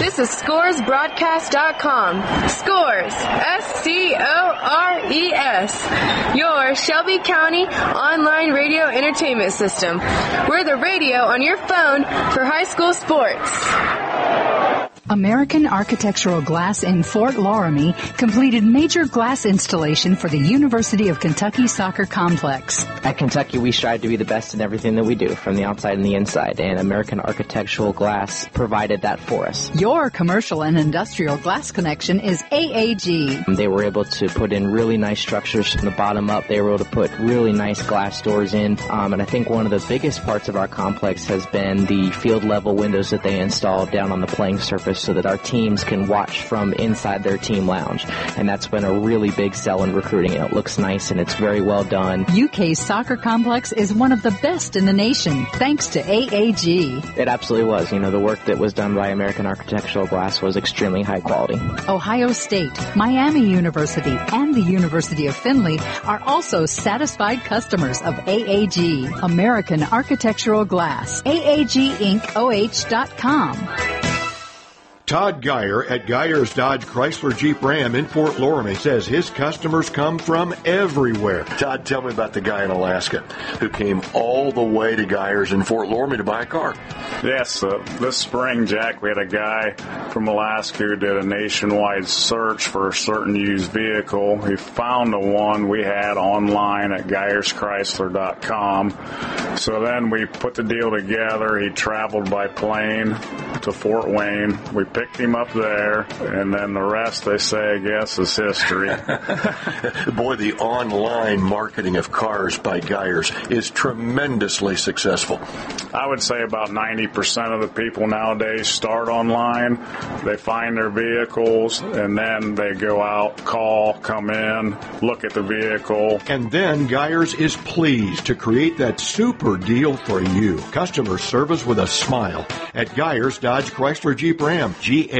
This is ScoresBroadcast.com. Scores, SCORES, your Shelby County online radio entertainment system. We're the radio on your phone for high school sports. American Architectural Glass in Fort Loramie completed major glass installation for the University of Kentucky Soccer Complex. At Kentucky, we strive to be the best in everything that we do, from the outside and the inside, and American Architectural Glass provided that for us. Your commercial and industrial glass connection is AAG. They were able to put in really nice structures from the bottom up. They were able to put really nice glass doors in, and I think one of the biggest parts of our complex has been the field-level windows that they installed down on the playing surface, so that our teams can watch from inside their team lounge. And that's been a really big sell in recruiting. It looks nice and it's very well done. UK's soccer complex is one of the best in the nation, thanks to AAG. It absolutely was. You know, the work that was done by American Architectural Glass was extremely high quality. Ohio State, Miami University, and the University of Findlay are also satisfied customers of AAG, American Architectural Glass. AAGIncOH.com. Todd Geyer at Geyer's Dodge Chrysler Jeep Ram in Fort Loramie says his customers come from everywhere. Todd, tell me about the guy in Alaska who came all the way to Geyer's in Fort Loramie to buy a car. Yes, this spring, Jack, we had a guy from Alaska who did a nationwide search for a certain used vehicle. He found the one we had online at GeyersChrysler.com. So then we put the deal together. He traveled by plane to Fort Wayne. We picked him up there, and then the rest, they say, I guess, is history. Boy, the online marketing of cars by Geyers is tremendously successful. I would say about 90% of the people nowadays start online. They find their vehicles, and then they go out, call, come in, look at the vehicle. And then Geyers is pleased to create that super deal for you. Customer service with a smile at Geyers Dodge Chrysler Jeep Ram.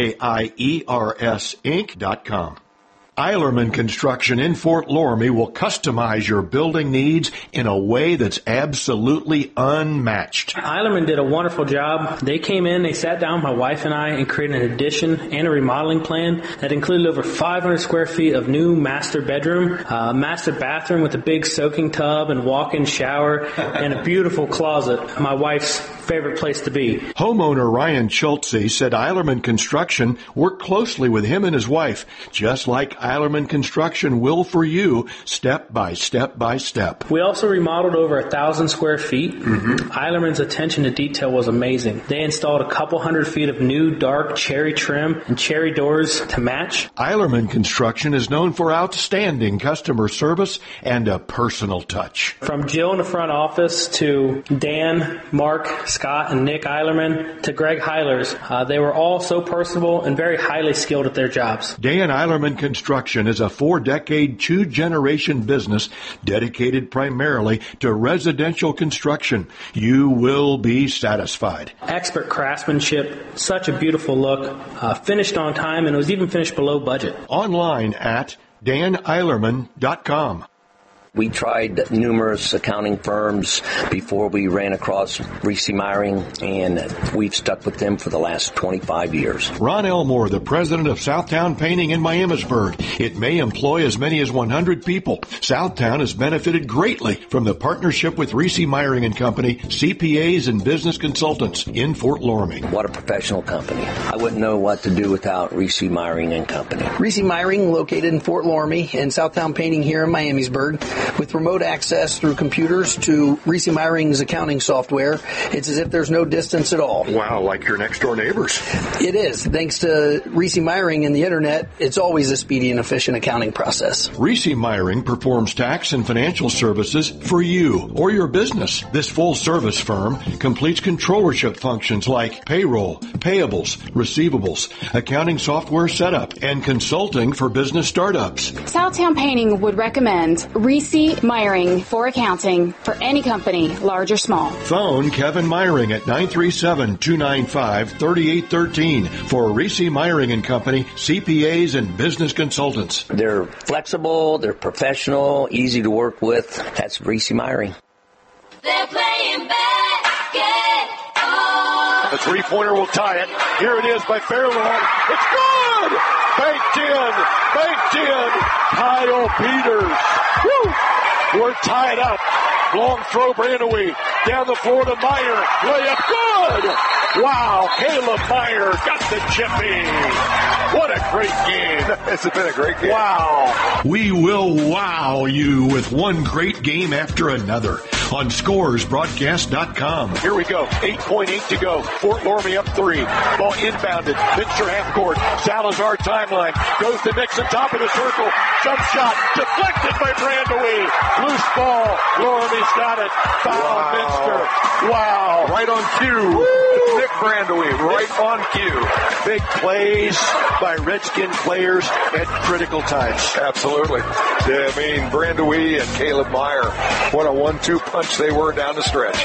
GAIERS Inc.com. Eilerman Construction in Fort Loramie will customize your building needs in a way that's absolutely unmatched. Eilerman did a wonderful job. They came in, they sat down, my wife and I, and created an addition and a remodeling plan that included over 500 square feet of new master bedroom, master bathroom with a big soaking tub and walk-in shower, and a beautiful closet. My wife's favorite place to be. Homeowner Ryan Schultze said Eilerman Construction worked closely with him and his wife, just like Eilerman Construction will for you, step by step by step. We also remodeled over 1,000 square feet. Eilerman's attention to detail was amazing. They installed a couple hundred feet of new dark cherry trim and cherry doors to match. Eilerman Construction is known for outstanding customer service and a personal touch. From Jill in the front office to Dan, Mark, Scott, and Nick Eilerman to Greg Heilers, they were all so personable and very highly skilled at their jobs. Dan Eilerman Construction is a 4-decade, 2-generation business dedicated primarily to residential construction. You will be satisfied. Expert craftsmanship, such a beautiful look, finished on time, and it was even finished below budget. Online at daneilerman.com. We tried numerous accounting firms before we ran across Reese Meyering, and we've stuck with them for the last 25 years. Ron Elmore, the president of Southtown Painting in Miamisburg. It may employ as many as 100 people. Southtown has benefited greatly from the partnership with Reese Meyering and Company, CPAs and business consultants in Fort Loramie. What a professional company. I wouldn't know what to do without Reese Meyering and Company. Reese Meyering, located in Fort Loramie, and Southtown Painting here in Miamisburg. With remote access through computers to Reese Meyering's accounting software, it's as if there's no distance at all. Wow, like your next-door neighbors. It is. Thanks to Reese Meyering and the Internet, it's always a speedy and efficient accounting process. Reese Meyering performs tax and financial services for you or your business. This full-service firm completes controllership functions like payroll, payables, receivables, accounting software setup, and consulting for business startups. Southtown Painting would recommend Reese Meyering for accounting for any company, large or small. Phone Kevin Meyering at 937-295-3813 for Reese Meyering and Company, CPAs and business consultants. They're flexible, they're professional, easy to work with. That's Reese Meyering. They're playing basketball. The three-pointer will tie it. Here it is by Fairlawn. It's good! Banked in. Kyle Peters. Woo! We're tied up. Long throw, Brandewee. Down the floor to Meyer. Layup, good! Wow, Caleb Meyer got the chippy. What a great game. It's been a great game. Wow. We will wow you with one great game after another on ScoresBroadcast.com. Here we go. 8.8 to go. Fort Loramie up 3. Ball inbounded. Finster half court. Salazar timeline. Goes to Nixon, top of the circle. Jump shot. Deflected by Brandewee. Loose ball. Loramie's got it. Foul Finster. Wow. Right on cue. Woo. Nick Brandewee. Right on cue. Big plays by Redskin players at critical times. Absolutely. I mean, Brandewee and Caleb Meyer. What a 1-2 punch they were down the stretch.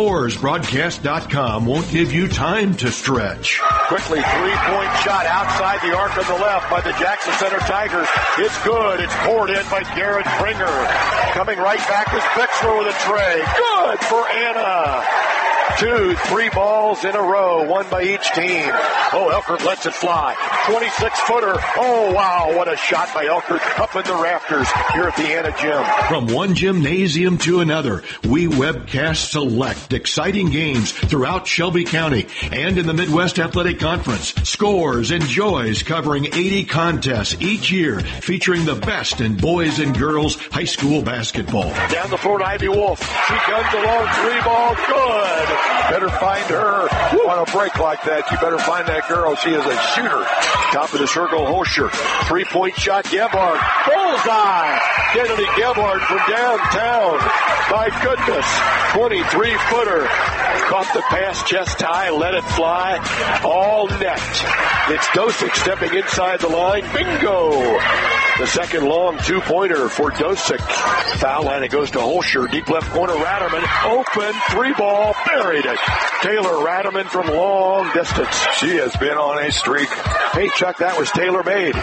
ScoresBroadcast.com won't give you time to stretch. Quickly, three-point shot outside the arc on the left by the Jackson Center Tigers. It's good. It's poured in by Garrett Springer. Coming right back is Bixler with a tray. Good for Anna. 2, 3 balls in a row, one by each team. Oh, Elkert lets it fly. 26-footer. Oh, wow, what a shot by Elkert up in the rafters here at the Anna Gym. From one gymnasium to another, we webcast select exciting games throughout Shelby County and in the Midwest Athletic Conference. Scores enjoys covering 80 contests each year featuring the best in boys and girls high school basketball. Down the floor to Ivy Wolf. She comes along, 3-ball, good. Better find her on a break like that. You better find that girl. She is a shooter. Top of the circle, Hosher. 3-point shot, Gebhard. Bullseye! Kennedy Gebhard from downtown. My goodness. 23-footer. Caught the pass, chest high, let it fly. All net. It's Dosick stepping inside the line. Bingo! The second long 2-pointer for Dosick. Foul line, it goes to Holscher. Deep left corner, Ratterman. Open, 3-ball, buried it. Taylor Ratterman from long distance. She has been on a streak. Hey, Chuck, that was tailor-made.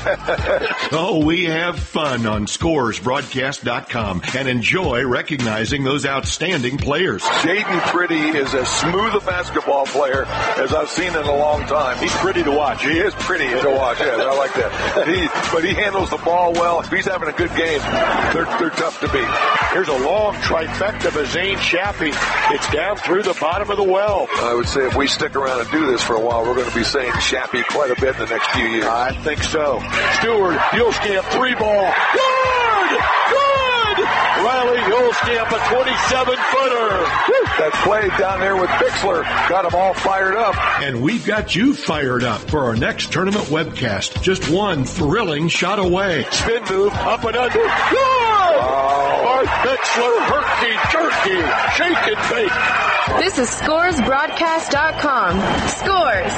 Oh, we have fun on ScoresBroadcast.com and enjoy recognizing those outstanding players. Jaden Pretty is as smooth a basketball player as I've seen in a long time. He's pretty to watch. He is pretty to watch, yes, I like that. But he handles the ball well. If he's having a good game, they're tough to beat. Here's a long trifecta by Zane Shappy. It's down through the bottom of the well. I would say if we stick around and do this for a while, we're going to be saying Shappy quite a bit in the next few years. I think so. Stewart, Yulskamp, 3-ball. Good! Riley Yulskamp, a 27-footer. That play down there with Bixler got them all fired up. And we've got you fired up for our next tournament webcast. Just one thrilling shot away. Spin move, up and under. Good! Bart Bixler, herky-jerky, shake and bake. This is ScoresBroadcast.com. Scores,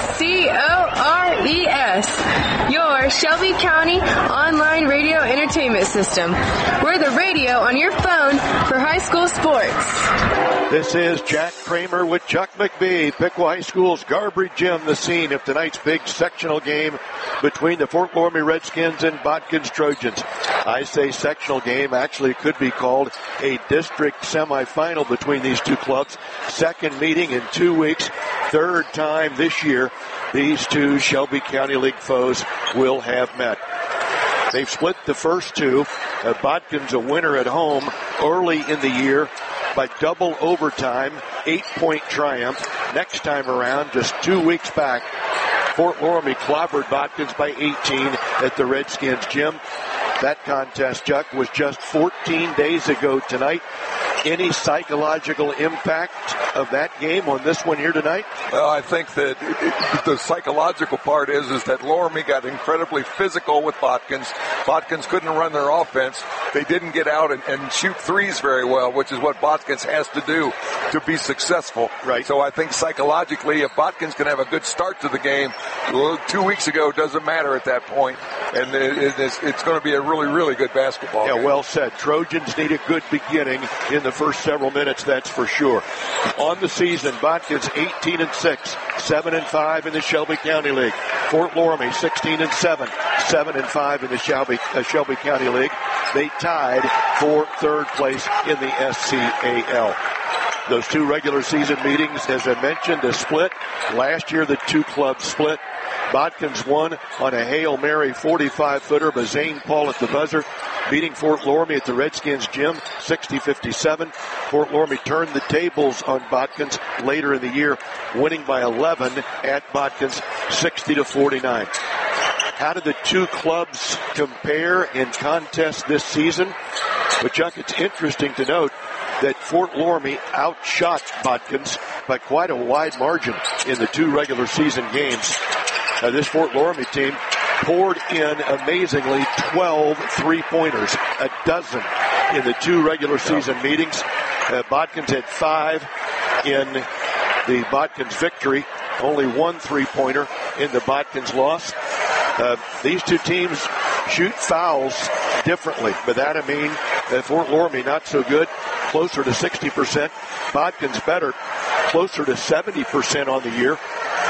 SCORES. Your Shelby County online radio entertainment system. We're the radio on your phone for high school sports. This is Jack Kramer with Chuck McBee. Piqua High School's Garbridge Gym, the scene of tonight's big sectional game between the Fort Loramie Redskins and Botkins Trojans. I say sectional game. Actually, it could be called a district semifinal between these two clubs. Second meeting in 2 weeks. Third time this year these two Shelby County League foes will have met. They've split the first two. Botkins a winner at home early in the year by double overtime, 8-point triumph. Next time around, just 2 weeks back, Fort Loramie clobbered Botkins by 18 at the Redskins gym. That contest, Chuck, was just 14 days ago tonight. Any psychological impact of that game on this one here tonight? Well, I think that the psychological part is that Loramie got incredibly physical with Botkins. Botkins couldn't run their offense. They didn't get out and shoot threes very well, which is what Botkins has to do to be successful. Right. So I think psychologically, if Botkins can have a good start to the game, 2 weeks ago doesn't matter at that point, and it's going to be a really, really good basketball game. Yeah, well said. Trojans need a good beginning in the first several minutes, that's for sure. On the season, Botkins 18-6, 7-5 in the Shelby County League. Fort Loramie 16-7, 7-5 in the Shelby County League. They tied for third place in the SCAL. Those two regular season meetings, as I mentioned, a split. Last year, the two clubs split. Botkins won on a Hail Mary 45-footer by Zane Paul at the buzzer, beating Fort Loramie at the Redskins gym 60-57. Fort Loramie turned the tables on Botkins later in the year, winning by 11 at Botkins 60-49. How did the two clubs compare in contest this season? But Chuck, it's interesting to note that Fort Loramie outshot Botkins by quite a wide margin in the two regular season games. This Fort Loramie team poured in, amazingly, 12 three-pointers, a dozen in the two regular season meetings. Botkins had 5 in the Botkins victory, only 1 three-pointer in the Botkins loss. These two teams shoot fouls differently. By that I mean Fort Loramie not so good, closer to 60%. Botkins better, closer to 70% on the year.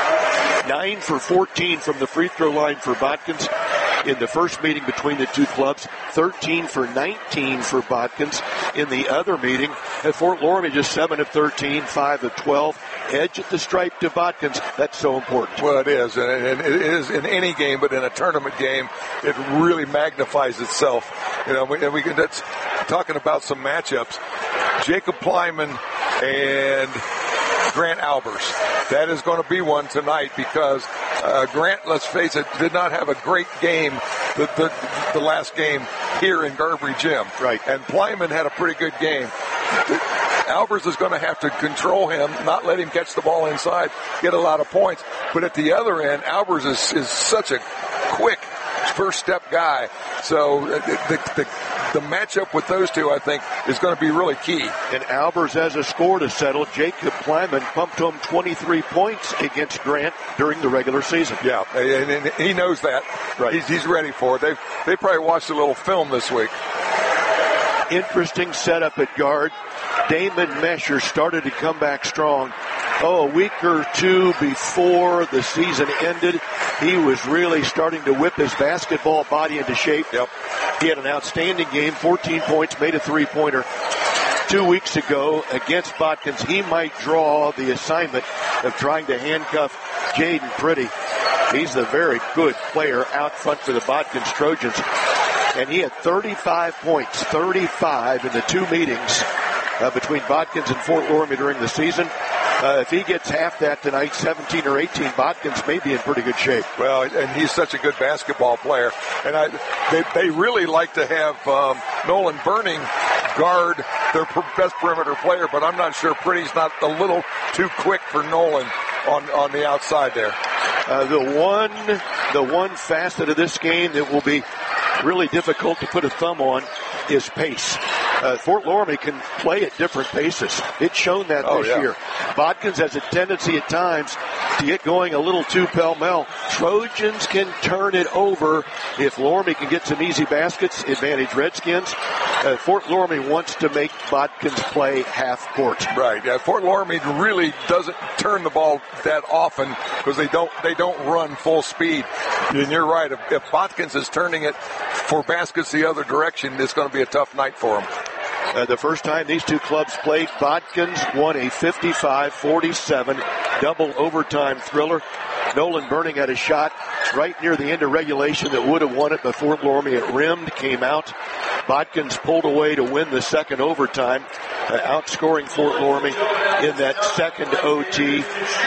9 for 14 from the free throw line for Botkins in the first meeting between the two clubs. 13 for 19 for Botkins in the other meeting. At Fort Loramie, just 7 of 13, 5 of 12. Edge at the stripe to Botkins. That's so important. Well, it is. And it is in any game, but in a tournament game, it really magnifies itself. You know, that's talking about some matchups. Jacob Plyman and Grant Albers. That is going to be one tonight because Grant, let's face it, did not have a great game the last game here in Garbry Gym. Right. And Plyman had a pretty good game. Albers is going to have to control him, not let him catch the ball inside, get a lot of points. But at the other end, Albers is such a quick first-step guy. So the matchup with those two, I think, is going to be really key. And Albers has a score to settle. Jacob Plyman pumped home 23 points against Grant during the regular season. Yeah, and he knows that. Right. He's ready for it. They probably watched a little film this week. Interesting setup at guard. Damon Mesher started to come back strong. A week or two before the season ended, he was really starting to whip his basketball body into shape. Yep. He had an outstanding game, 14 points, made a three-pointer. 2 weeks ago against Botkins, he might draw the assignment of trying to handcuff Jaden Pretty. He's the very good player out front for the Botkins Trojans. And he had 35 points, 35 in the two meetings between Botkins and Fort Loramie during the season. If he gets half that tonight, 17 or 18, Botkins may be in pretty good shape. Well, and he's such a good basketball player. And they really like to have Nolan Burning guard their best perimeter player, but I'm not sure Pretty's not a little too quick for Nolan on the outside there. The one facet of this game that will be really difficult to put a thumb on is pace. Fort Loramie can play at different paces. It's shown that this year. Botkins has a tendency at times to get going a little too pell-mell. Trojans can turn it over if Loramie can get some easy baskets, advantage Redskins. Fort Loramie wants to make Botkins play half court. Right. Yeah, Fort Loramie really doesn't turn the ball that often because they don't run full speed. And you're right. If Botkins is turning it for baskets the other direction, it's going to be a tough night for him. The first time these two clubs played, Botkins won a 55-47 double overtime thriller. Nolan Burning had a shot right near the end of regulation that would have won it, but Fort Loramie it rimmed, came out. Botkins pulled away to win the second overtime, outscoring Fort Loramie in that second OT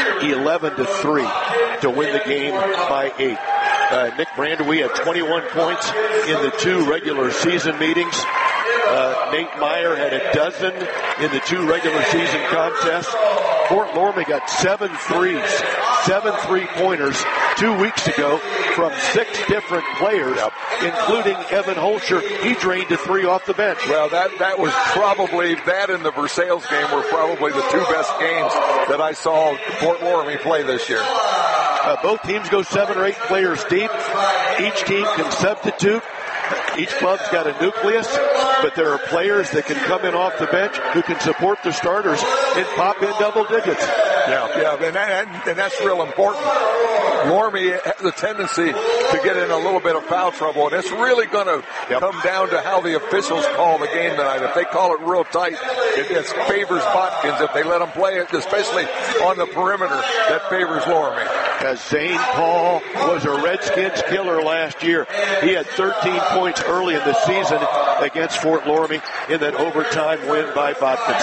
11-3 to win the game by 8. Nick Brander, we had 21 points in the two regular season meetings. Nate Meyer had a dozen in the two regular season contests. Fort Loramie got 7 threes, 7 three-pointers 2 weeks ago from 6 different players, including Evan Holscher. He drained a 3 off the bench. Well, that was probably, that and the Versailles game were probably the 2 best games that I saw Fort Loramie play this year. Both teams go 7 or 8 players deep. Each team can substitute. Each club's got a nucleus, but there are players that can come in off the bench who can support the starters and pop in double digits. Yeah, and that's real important. Loramie has a tendency to get in a little bit of foul trouble, and it's really going to come down to how the officials call the game tonight. If they call it real tight, It favors Botkins if they let them play it, especially on the perimeter. That favors Loramie. As Zane Paul was a Redskins killer last year. He had 13 points early in the season against Fort Loramie in that overtime win by Botkins.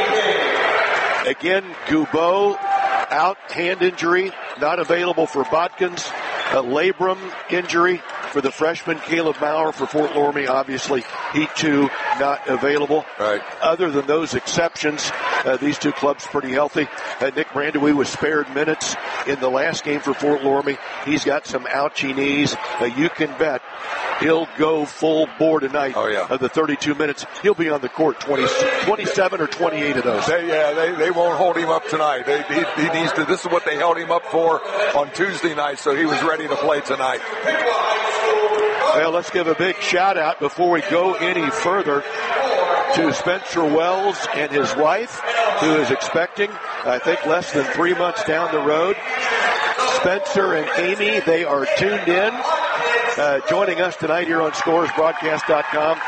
Again, Goubeau out, hand injury, not available for Botkins. A labrum injury for the freshman Caleb Maurer for Fort Loramie. Obviously, he too not available. Right. Other than those exceptions, these two clubs pretty healthy. Nick Brandewie was spared minutes in the last game for Fort Loramie. He's got some ouchy knees. You can bet he'll go full bore tonight. Oh, yeah. Of the 32 minutes. He'll be on the court 27 or 28 of those. They won't hold him up tonight. He needs to. This is what they held him up for on Tuesday night, so he was ready to play tonight. Well, let's give a big shout out before we go any further to Spencer Wells and his wife, who is expecting, I think, less than 3 months down the road. Spencer and Amy, they are tuned in, joining us tonight here on ScoresBroadcast.com.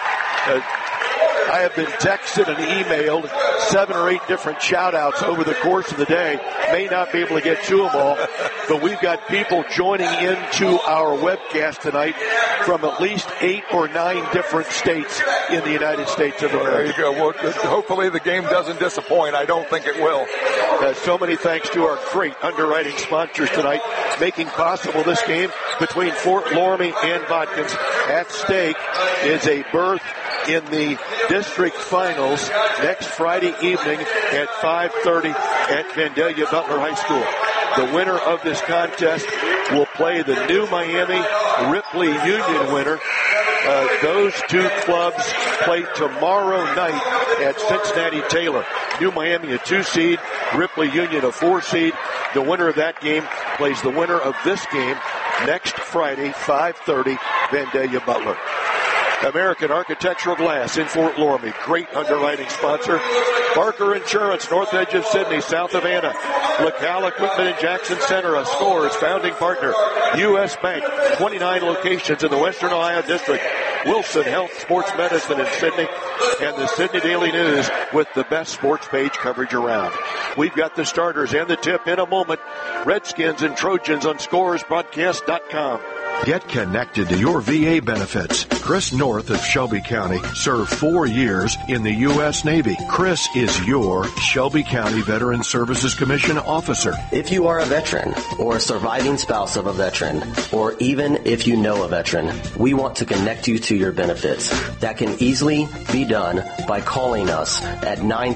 I have been texted and emailed 7 or 8 different shout-outs over the course of the day. May not be able to get to them all, but we've got people joining into our webcast tonight from at least 8 or 9 different states in the United States of America. There you go. Well, hopefully the game doesn't disappoint. I don't think it will. So many thanks to our great underwriting sponsors tonight, making possible this game between Fort Loramie and Botkins. At stake is a berth in the district finals next Friday evening at 5:30 at Vandalia Butler High School. The winner of this contest will play the New Miami Ripley Union winner. Those two clubs play tomorrow night at Cincinnati Taylor. New Miami a 2 seed, Ripley Union a 4 seed. The winner of that game plays the winner of this game next Friday, 5:30, Vandalia Butler. American Architectural Glass in Fort Loramie. Great underwriting sponsor. Barker Insurance, north edge of Sydney, south of Anna. LaCal Equipment in Jackson Center, a Scores founding partner. U.S. Bank, 29 locations in the Western Ohio District. Wilson Health Sports Medicine in Sydney. And the Sydney Daily News with the best sports page coverage around. We've got the starters and the tip in a moment. Redskins and Trojans on ScoresBroadcast.com. Get connected to your VA benefits. Chris North of Shelby County served 4 years in the U.S. Navy. Chris is your Shelby County Veteran Services Commission officer. If you are a veteran or a surviving spouse of a veteran, or even if you know a veteran, we want to connect you to your benefits. That can easily be done by calling us at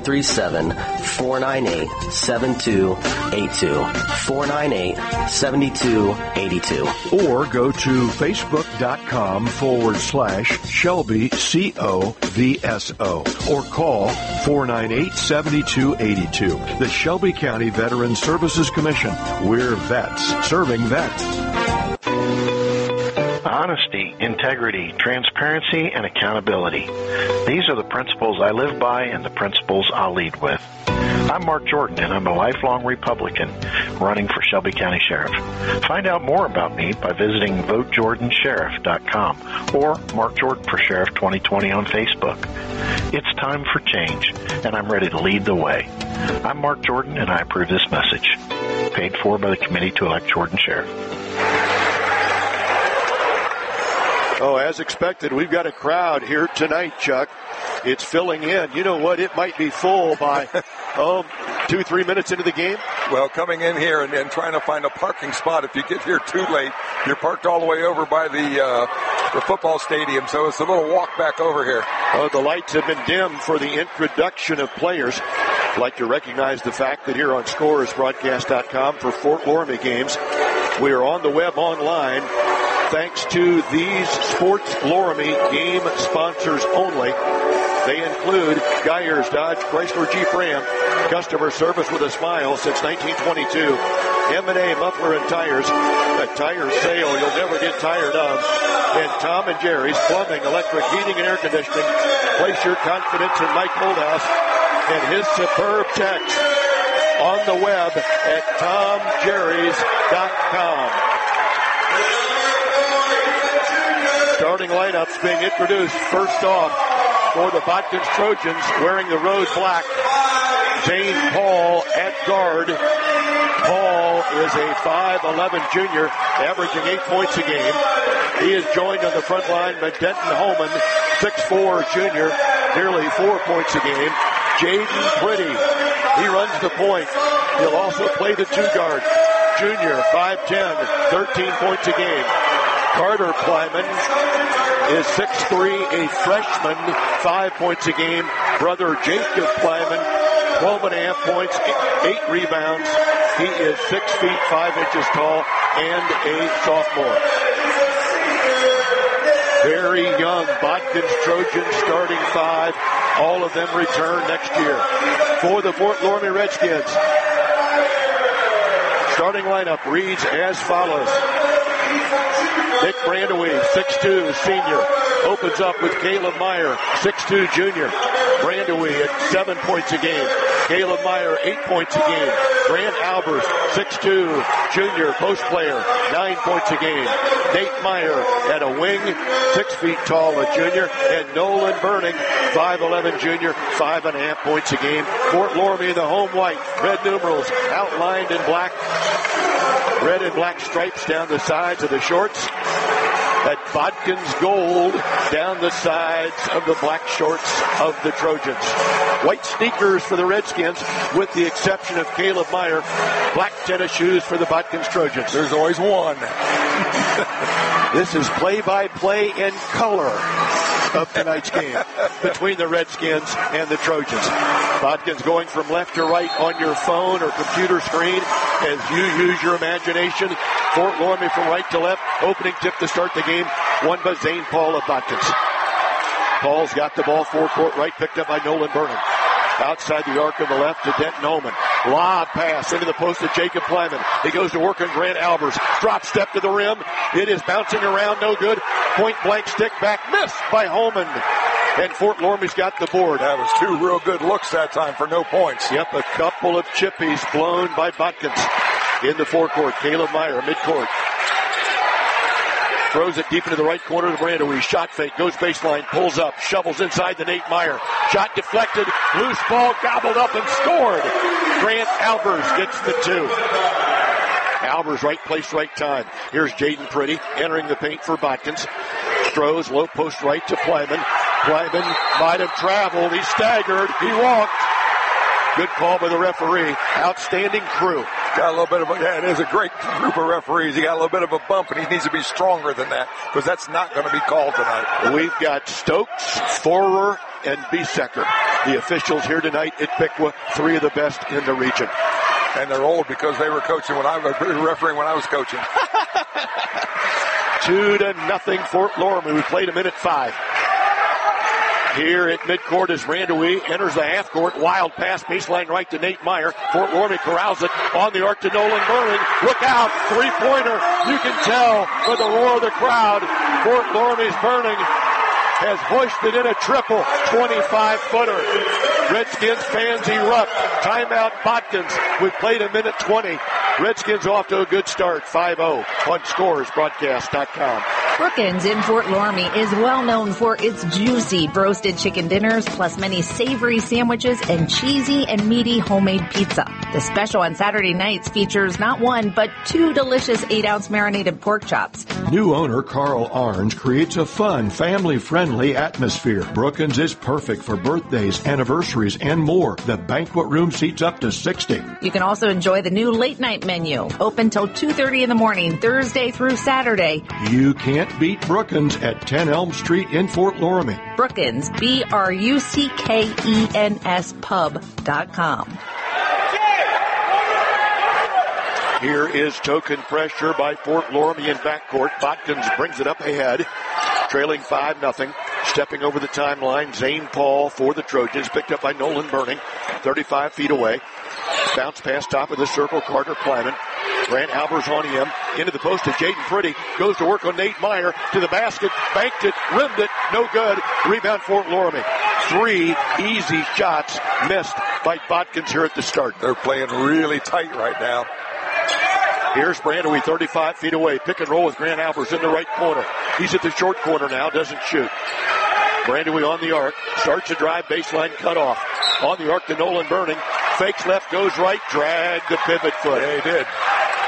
937-498-7282. 498-7282. Or go to facebook.com/Shelby COVSO or call 498-7282. The Shelby County Veteran Services Commission. We're vets serving vets. Honesty, integrity, transparency, and accountability. These are the principles I live by and the principles I'll lead with. I'm Mark Jordan, and I'm a lifelong Republican running for Shelby County Sheriff. Find out more about me by visiting VoteJordanSheriff.com or Mark Jordan for Sheriff 2020 on Facebook. It's time for change, and I'm ready to lead the way. I'm Mark Jordan, and I approve this message. Paid for by the Committee to Elect Jordan Sheriff. Oh, as expected, we've got a crowd here tonight, Chuck. It's filling in. You know what? It might be full by 2-3 minutes into the game. Well, coming in here and trying to find a parking spot. If you get here too late, you're parked all the way over by the football stadium. So it's a little walk back over here. Oh, the lights have been dimmed for the introduction of players. I'd like to recognize the fact that here on ScoresBroadcast.com for Fort Loramie games, we are on the web online. Thanks to these Sports Loramie game sponsors only. They include Geyers Dodge Chrysler Jeep Ram, customer service with a smile since 1922. M&A Muffler and Tires, a tire sale you'll never get tired of. And Tom and Jerry's Plumbing, Electric, Heating, and Air Conditioning. Place your confidence in Mike Holdhouse and his superb text on the web at TomJerrys.com. Starting lineups being introduced. First off, for the Botkins Trojans, wearing the road black, Zane Paul at guard. Paul is a 5'11 junior, averaging 8 points a game. He is joined on the front line by Denton Holman, 6'4 junior, nearly 4 points a game. Jaden Pretty, he runs the point. He'll also play the two guard. Junior, 5'10", 13 points a game. Carter Plyman is 6'3", a freshman, 5 points a game. Brother Jacob Plyman, 12.5 points, 8 rebounds. He is 6 feet 5 inches tall and a sophomore. Very young Botkins Trojans starting 5. All of them return next year. For the Fort Loramie Redskins, starting lineup reads as follows. Nick Brandewee, 6'2", senior, opens up with Caleb Meyer, 6'2", junior. Brandewee at 7 points a game. Caleb Meyer, 8 points a game. Grant Albers, 6'2", junior, post player, 9 points a game. Nate Meyer at a wing, 6 feet tall, a junior. And Nolan Burning, 5'11", junior, 5.5 points a game. Fort Loramie, the home white, red numerals outlined in black. Red and black stripes down the sides of the shorts. That Botkins gold down the sides of the black shorts of the Trojans. White sneakers for the Redskins, with the exception of Caleb Meyer. Black tennis shoes for the Botkins Trojans. There's always one. This is play-by-play in color of tonight's game between the Redskins and the Trojans. Botkins going from left to right on your phone or computer screen as you use your imagination. Fort Loramie from right to left. Opening tip to start the game, won by Zane Paul of Botkins. Paul's got the ball forecourt right, picked up by Nolan Burning. Outside the arc on the left to Denton Holman. Lob pass into the post to Jacob Plyman. He goes to work on Grant Albers. Drop step to the rim. It is bouncing around, no good. Point blank stick back, missed by Holman. And Fort Loramie's got the board. That was 2 real good looks that time for no points. Yep, a couple of chippies blown by Botkins. In the forecourt, Caleb Meyer, midcourt. Throws it deep into the right corner to Brandewee. Shot fake, goes baseline, pulls up, shovels inside to Nate Meyer. Shot deflected, loose ball gobbled up and scored. Grant Albers gets the 2. Albers, right place, right time. Here's Jaden Pretty entering the paint for Botkins. Strohs, low post right to Plyman. Plyman might have traveled. He staggered. He walked. Good call by the referee. Outstanding crew. Got a little bit of it is a great group of referees. He got a little bit of a bump, and he needs to be stronger than that, because that's not going to be called tonight. We've got Stokes, Forer, and Biesecker, the officials here tonight at Piqua, 3 of the best in the region. And they're old because they were coaching when I was refereeing when I was coaching. 2-0 Fort Loramie. We played a minute 5. Here at midcourt as Brandewee enters the half court. Wild pass, baseline right to Nate Meyer. Fort Loramie corrals it on the arc to Nolan Burning. Look out, 3-pointer. You can tell by the roar of the crowd. Fort Loramie's Burning has hoisted in a triple 25-footer. Redskins fans erupt. Timeout Botkins. We've played a minute 20. Redskins off to a good start, 5-0 on ScoresBroadcast.com. Brookins in Fort Loramie is well known for its juicy roasted chicken dinners, plus many savory sandwiches and cheesy and meaty homemade pizza. The special on Saturday nights features not 1, but 2 delicious 8-ounce marinated pork chops. New owner Carl Arns creates a fun, family-friendly atmosphere. Brookins is perfect for birthdays, anniversaries, and more. The banquet room seats up to 60. You can also enjoy the new late night menu, open till 2:30 in the morning, Thursday through Saturday. You can't beat Brookins at 10 Elm Street in Fort Loramie. Brookins, BRUCKENS pub.com. Here is token pressure by Fort Loramie in backcourt. Botkins brings it up ahead, trailing 5-0. Stepping over the timeline, Zane Paul for the Trojans, picked up by Nolan Burning, 35 feet away. Bounce pass top of the circle, Carter Plyman. Grant Albers on him, into the post to Jaden Pretty, goes to work on Nate Meyer, to the basket, banked it, rimmed it, no good. Rebound Fort Loramie. 3 easy shots missed by Botkins here at the start. They're playing really tight right now. Here's Brandewee, 35 feet away. Pick and roll with Grant Albers in the right corner. He's at the short corner now, doesn't shoot. Brandywee on the arc. Starts a drive, baseline cutoff. On the arc to Nolan Burning. Fakes left, goes right, drag the pivot foot. Yeah, he did.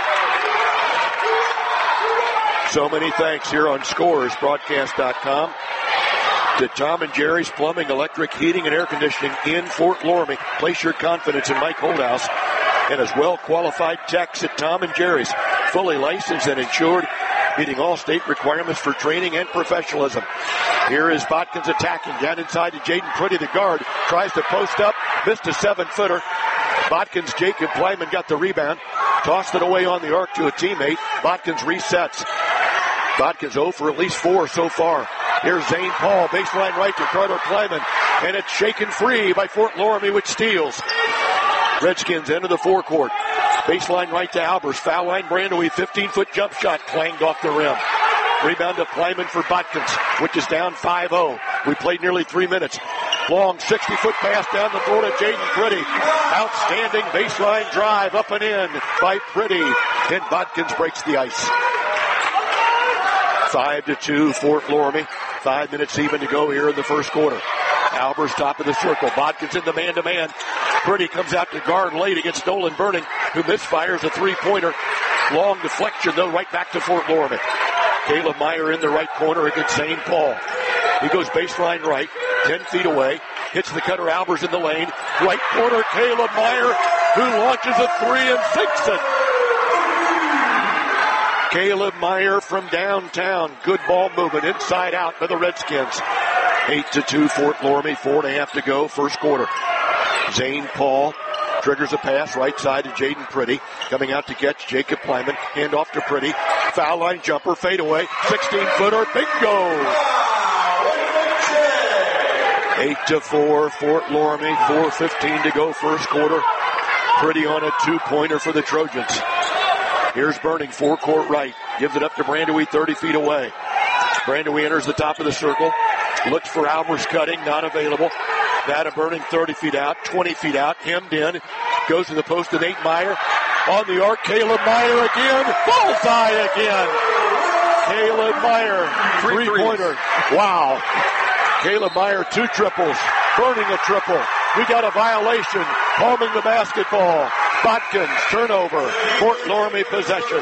So many thanks here on ScoresBroadcast.com to Tom and Jerry's Plumbing, Electric, Heating, and Air Conditioning in Fort Loramie. Place your confidence in Mike Holdhouse and his well-qualified techs at Tom and Jerry's. Fully licensed and insured, meeting all state requirements for training and professionalism. Here is Botkins attacking. Down inside to Jaden Pretty, the guard. Tries to post up. Missed a 7-footer. Botkins, Jacob Plyman got the rebound. Tossed it away on the arc to a teammate. Botkins resets. Botkins 0 for at least 4 so far. Here's Zane Paul. Baseline right to Carter Plyman. And it's shaken free by Fort Loramie, which steals. Redskins enter the forecourt. Baseline right to Albers. Foul line Brandywee. 15-foot jump shot clanged off the rim. Rebound to Plyman for Botkins, which is down 5-0. We played nearly 3 minutes. Long 60-foot pass down the floor to Jaden Pretty. Outstanding baseline drive up and in by Pretty. And Botkins breaks the ice. 5-2 Fort Loramie. 5 minutes even to go here in the first quarter. Albers top of the circle. Botkins in the man-to-man. Pretty comes out to guard late against Nolan Burning, who misfires a three-pointer. Long deflection, though, right back to Fort Loramie. Caleb Meyer in the right corner against Zane Paul. He goes baseline right, 10 feet away. Hits the cutter, Albers in the lane. Right corner, Caleb Meyer, who launches a three and sinks it. Caleb Meyer from downtown. Good ball movement inside out for the Redskins. 8-2 Fort Loramie, 4.5 to go, first quarter. Zane Paul triggers a pass right side to Jaden Pretty. Coming out to catch Jacob Plyman. Hand off to Pretty. Foul line jumper, fade away. 16-footer, bingo! 8-4 Fort Loramie, 4:15 to go, first quarter. Pretty on a two-pointer for the Trojans. Here's Burning, forecourt right. Gives it up to Brandywee, 30 feet away. Brandywee enters the top of the circle. Looks for Albers cutting, not available. That Burning 30 feet out, 20 feet out, hemmed in. Goes to the post to Nate Meyer. On the arc, Caleb Meyer again. Bullseye again. Caleb Meyer, three-pointer. Wow. Caleb Meyer, 2 triples. Burning a triple. We got a violation. Palming the basketball. Botkins, turnover. Fort Loramie possession.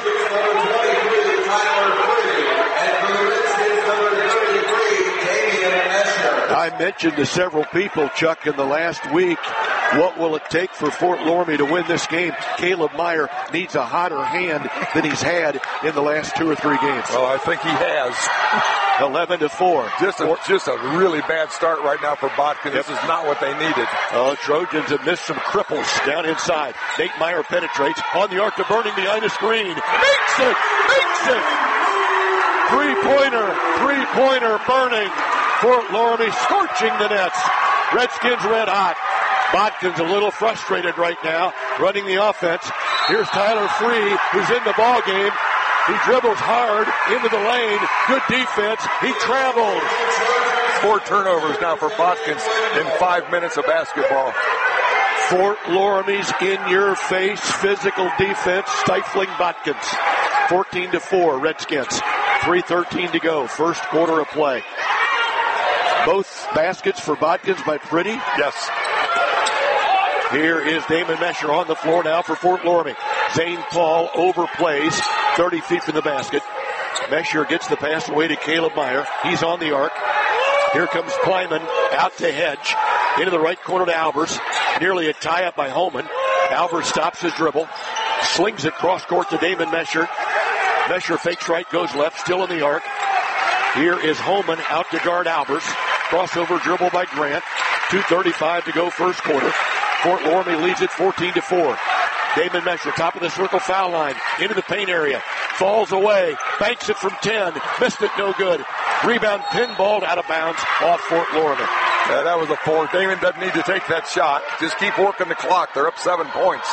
I mentioned to several people, Chuck, in the last week, what will it take for Fort Loramie to win this game? Caleb Meyer needs a hotter hand than he's had in the last 2 or 3 games. Oh, I think he has. 11-4. Just a really bad start right now for Botkins. Yep. This is not what they needed. Trojans have missed some cripples down inside. Nate Meyer penetrates on the arc to Burning behind the screen. Makes it! Three-pointer, Burning. Fort Loramie scorching the nets. Redskins red hot. Botkins a little frustrated right now, running the offense. Here's Tyler Free, who's in the ball game. He dribbles hard into the lane. Good defense. He traveled. 4 turnovers now for Botkins in 5 minutes of basketball. Fort Loramie's in-your-face physical defense stifling Botkins. 14-4 Redskins. 3:13 to go. First quarter of play. Both baskets for Botkins by Pretty. Yes. Here is Damon Mesher on the floor now for Fort Loramie. Zane Paul overplays 30 feet from the basket. Mesher gets the pass away to Caleb Meyer. He's on the arc. Here comes Plyman out to Hedge. Into the right corner to Albers. Nearly a tie-up by Holman. Albers stops his dribble. Slings it cross court to Damon Mesher. Mesher fakes right, goes left, still in the arc. Here is Holman out to guard Albers. Crossover dribble by Grant. 2:35 to go first quarter. Fort Loramie leads it 14-4. Damon Mesher, top of the circle, foul line. Into the paint area. Falls away. Banks it from 10. Missed it, no good. Rebound pinballed out of bounds off Fort Loramie. Yeah, that was a 4. Damon doesn't need to take that shot. Just keep working the clock. They're up 7 points.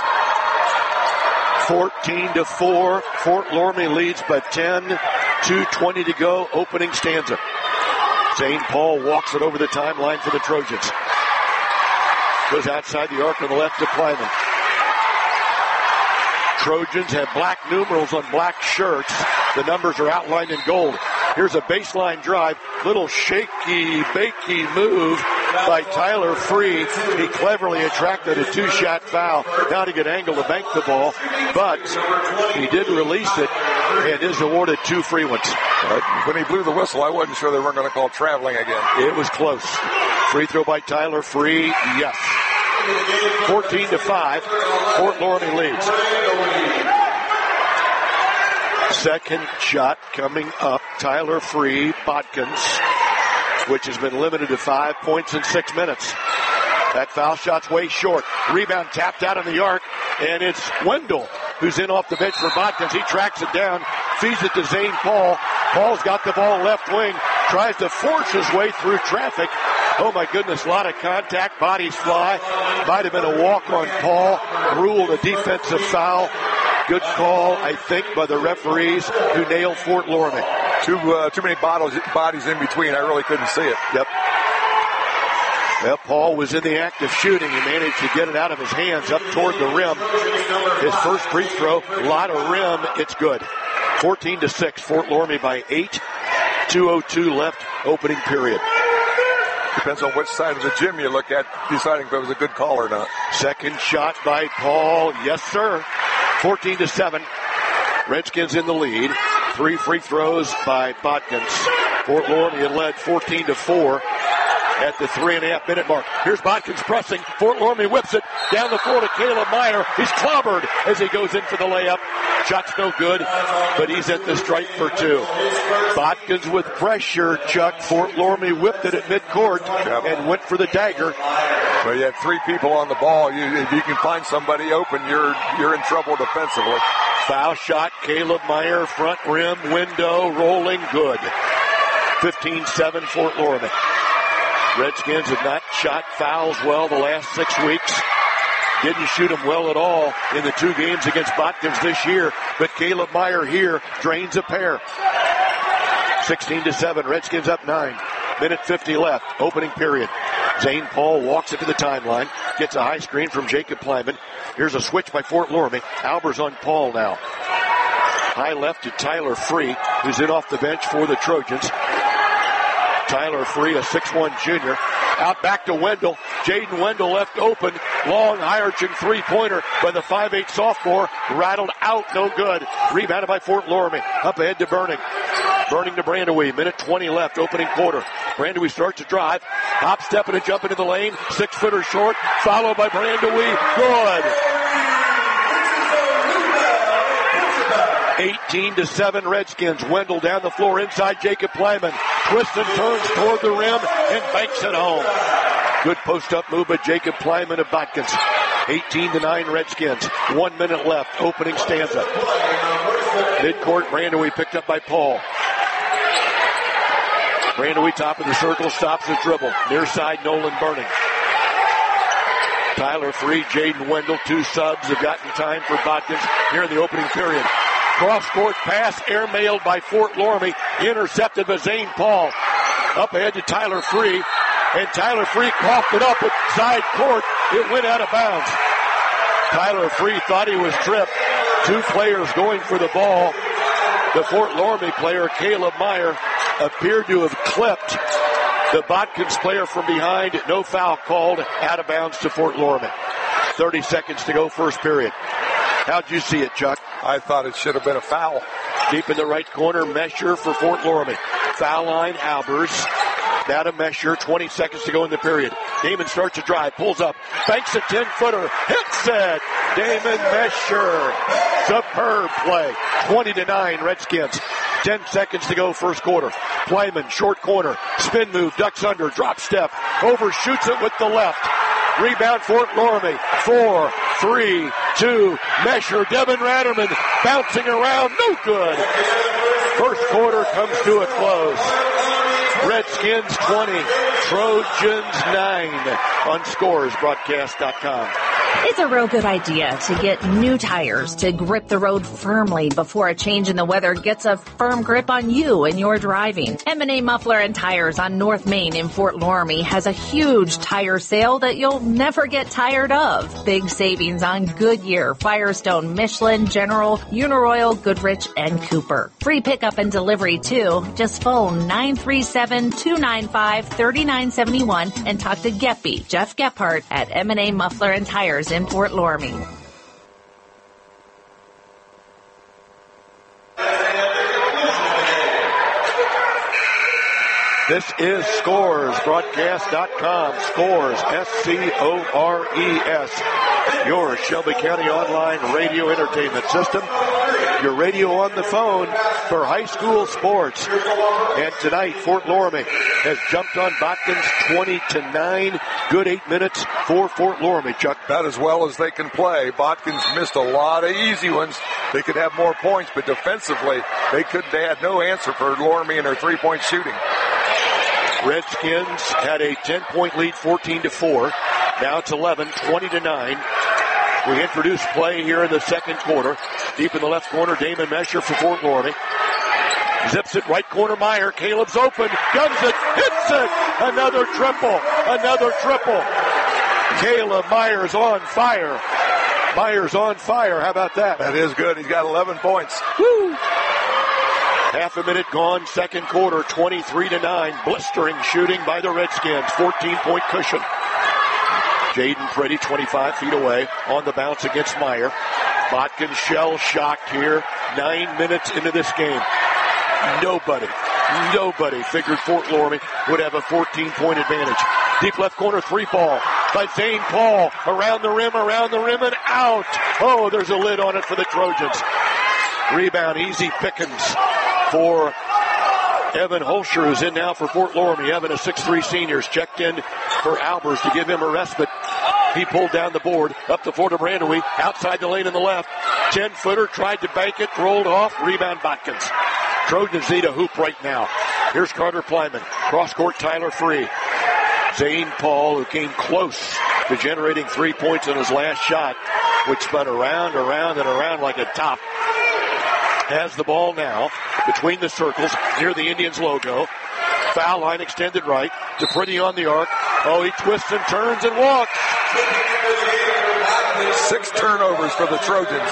14-4. Fort Loramie leads by 10. 2:20 to go. Opening stanza. Zane Paul walks it over the timeline for the Trojans. Goes outside the arc on the left to Plyman. Trojans have black numerals on black shirts. The numbers are outlined in gold. Here's a baseline drive. Little shaky, bakey move by Tyler Free. He cleverly attracted a 2-shot foul. Not a good angle to bank the ball, but he did release it and is awarded 2 free ones. When he blew the whistle, I wasn't sure they weren't going to call traveling again. It was close. Free throw by Tyler Free, yes. 14-5, Fort Loramie leads. Second shot coming up, Tyler Free, Botkins, which has been limited to 5 points in 6 minutes. That foul shot's way short. Rebound tapped out in the arc, and it's Wendell who's in off the bench for Botkins. He tracks it down, feeds it to Zane Paul. Paul's got the ball left wing, tries to force his way through traffic. Oh my goodness, a lot of contact, bodies fly. Might have been a walk on Paul, ruled a defensive foul. Good call, I think, by the referees who nailed Fort Loramie. Too many bodies in between. I really couldn't see it. Yep. Well, Paul was in the act of shooting. He managed to get it out of his hands up toward the rim. His first free throw, a lot of rim. It's good. 14-6, Fort Loramie by 8. 2:02 left, opening period. Depends on which side of the gym you look at, deciding if it was a good call or not. Second shot by Paul. Yes, sir. 14-7. Redskins in the lead. 3 free throws by Botkins. Fort Loramie had led 14-4 at the 3.5-minute mark. Here's Botkins pressing. Fort Loramie whips it down the floor to Caleb Meyer. He's clobbered as he goes in for the layup. Shot's no good, but he's at the stripe for 2. Botkins with pressure, Chuck. Fort Loramie whipped it at midcourt and went for the dagger. Well, you had 3 people on the ball. If you can find somebody open, you're in trouble defensively. Foul shot, Caleb Meyer, front rim, window, rolling, good. 15-7, Fort Loramie. Redskins have not shot fouls well the last 6 weeks. Didn't shoot them well at all in the 2 games against Botkins this year, but Caleb Meyer here drains a pair. 16-7, Redskins up 9. Minute 50 left, opening period. Zane Paul walks it to the timeline, gets a high screen from Jacob Plyman. Here's a switch by Fort Loramie. Albers on Paul now. High left to Tyler Free, who's in off the bench for the Trojans. Tyler Free, a 6'1 junior. Out back to Wendell. Jaden Wendell left open. Long, high-arching three-pointer by the 5'8 sophomore. Rattled out, no good. Rebounded by Fort Loramie. Up ahead to Burning. Burning to Brandewee. Minute 20 left, opening quarter. Brandewee starts to drive. Hop, step, and a jump into the lane. 6-footer short, followed by Brandewee. Good. 18-7 Redskins. Wendell down the floor inside Jacob Plyman. Twists and turns toward the rim and banks it home. Good post-up move by Jacob Plyman of Botkins. 18-9 Redskins. 1 minute left. Opening stanza. Midcourt, Brandewee picked up by Paul. Brandewee top of the circle, stops the dribble. Near side, Nolan Burning. Tyler Free, Jaden Wendell, 2 subs have gotten time for Botkins here in the opening period. Cross-court pass, air-mailed by Fort Loramie, intercepted by Zane Paul. Up ahead to Tyler Free, and Tyler Free coughed it up at side court. It went out of bounds. Tyler Free thought he was tripped. 2 players going for the ball. The Fort Loramie player, Caleb Meyer, appeared to have clipped the Botkins player from behind. No foul called, out of bounds to Fort Loramie. 30 seconds to go, first period. How'd you see it, Chuck? I thought it should have been a foul. Deep in the right corner, Mesher for Fort Loramie. Foul line, Albers. Down to Mesher, 20 seconds to go in the period. Damon starts to drive, pulls up, banks a 10-footer, hits it! Damon Mesher. Superb play. 20-9 Redskins. 10 seconds to go, first quarter. Plyman, short corner, spin move, ducks under, drop step, overshoots it with the left. Rebound Fort Loramie. 4, 3, 2, Mesher, Devin Ratterman bouncing around, no good. First quarter comes to a close. Redskins 20, Trojans 9 on scoresbroadcast.com. It's a real good idea to get new tires to grip the road firmly before a change in the weather gets a firm grip on you and your driving. M&A Muffler and Tires on North Main in Fort Loramie has a huge tire sale that you'll never get tired of. Big savings on Goodyear, Firestone, Michelin, General, Uniroyal, Goodrich, and Cooper. Free pickup and delivery too. Just phone 937-295-3971 and talk to Geppy, Jeff Gephardt at M&A Muffler and Tires in Fort Loramie. This is Scores, broadcast.com. Scores, S-C-O-R-E-S. Your Shelby County Online Radio Entertainment System. Your radio on the phone for high school sports. And tonight, Fort Loramie has jumped on Botkins 20-9. Good 8 minutes for Fort Loramie, Chuck. About as well as they can play. Botkins missed a lot of easy ones. They could have more points, but defensively, they had no answer for Loramie and their three-point shooting. Redskins had a 10-point lead, 14-4. Now it's 11, 20-9. We introduce play here in the second quarter. Deep in the left corner, Damon Mesher for Fort Loramie. Zips it right corner, Meyer. Caleb's open, guns it, hits it. Another triple. Caleb Myers on fire. How about that? That is good. He's got 11 points. Woo! Half a minute gone, second quarter, 23-9. Blistering shooting by the Redskins. 14-point cushion. Jaden Pretty, 25 feet away, on the bounce against Meyer. Botkins shell-shocked here, 9 minutes into this game. Nobody figured Fort Loramie would have a 14-point advantage. Deep left corner, three ball by Zane Paul. Around the rim, and out. Oh, there's a lid on it for the Trojans. Rebound, easy pickings for Evan Holscher, who's in now for Fort Loramie. Evan, a 6'3 senior, is checked in for Albers to give him a respite. He pulled down the board, up the floor to Brandewee, outside the lane on the left. 10-footer, tried to bank it, rolled off, rebound Botkins. Trojans need a hoop right now. Here's Carter Plyman, cross-court Tyler Free. Zane Paul, who came close to generating 3 points in his last shot, which spun around and around like a top. Has the ball now between the circles near the Indians logo. Foul line extended right. to Pretty on the arc. Oh, he twists and turns and walks. 6 turnovers for the Trojans.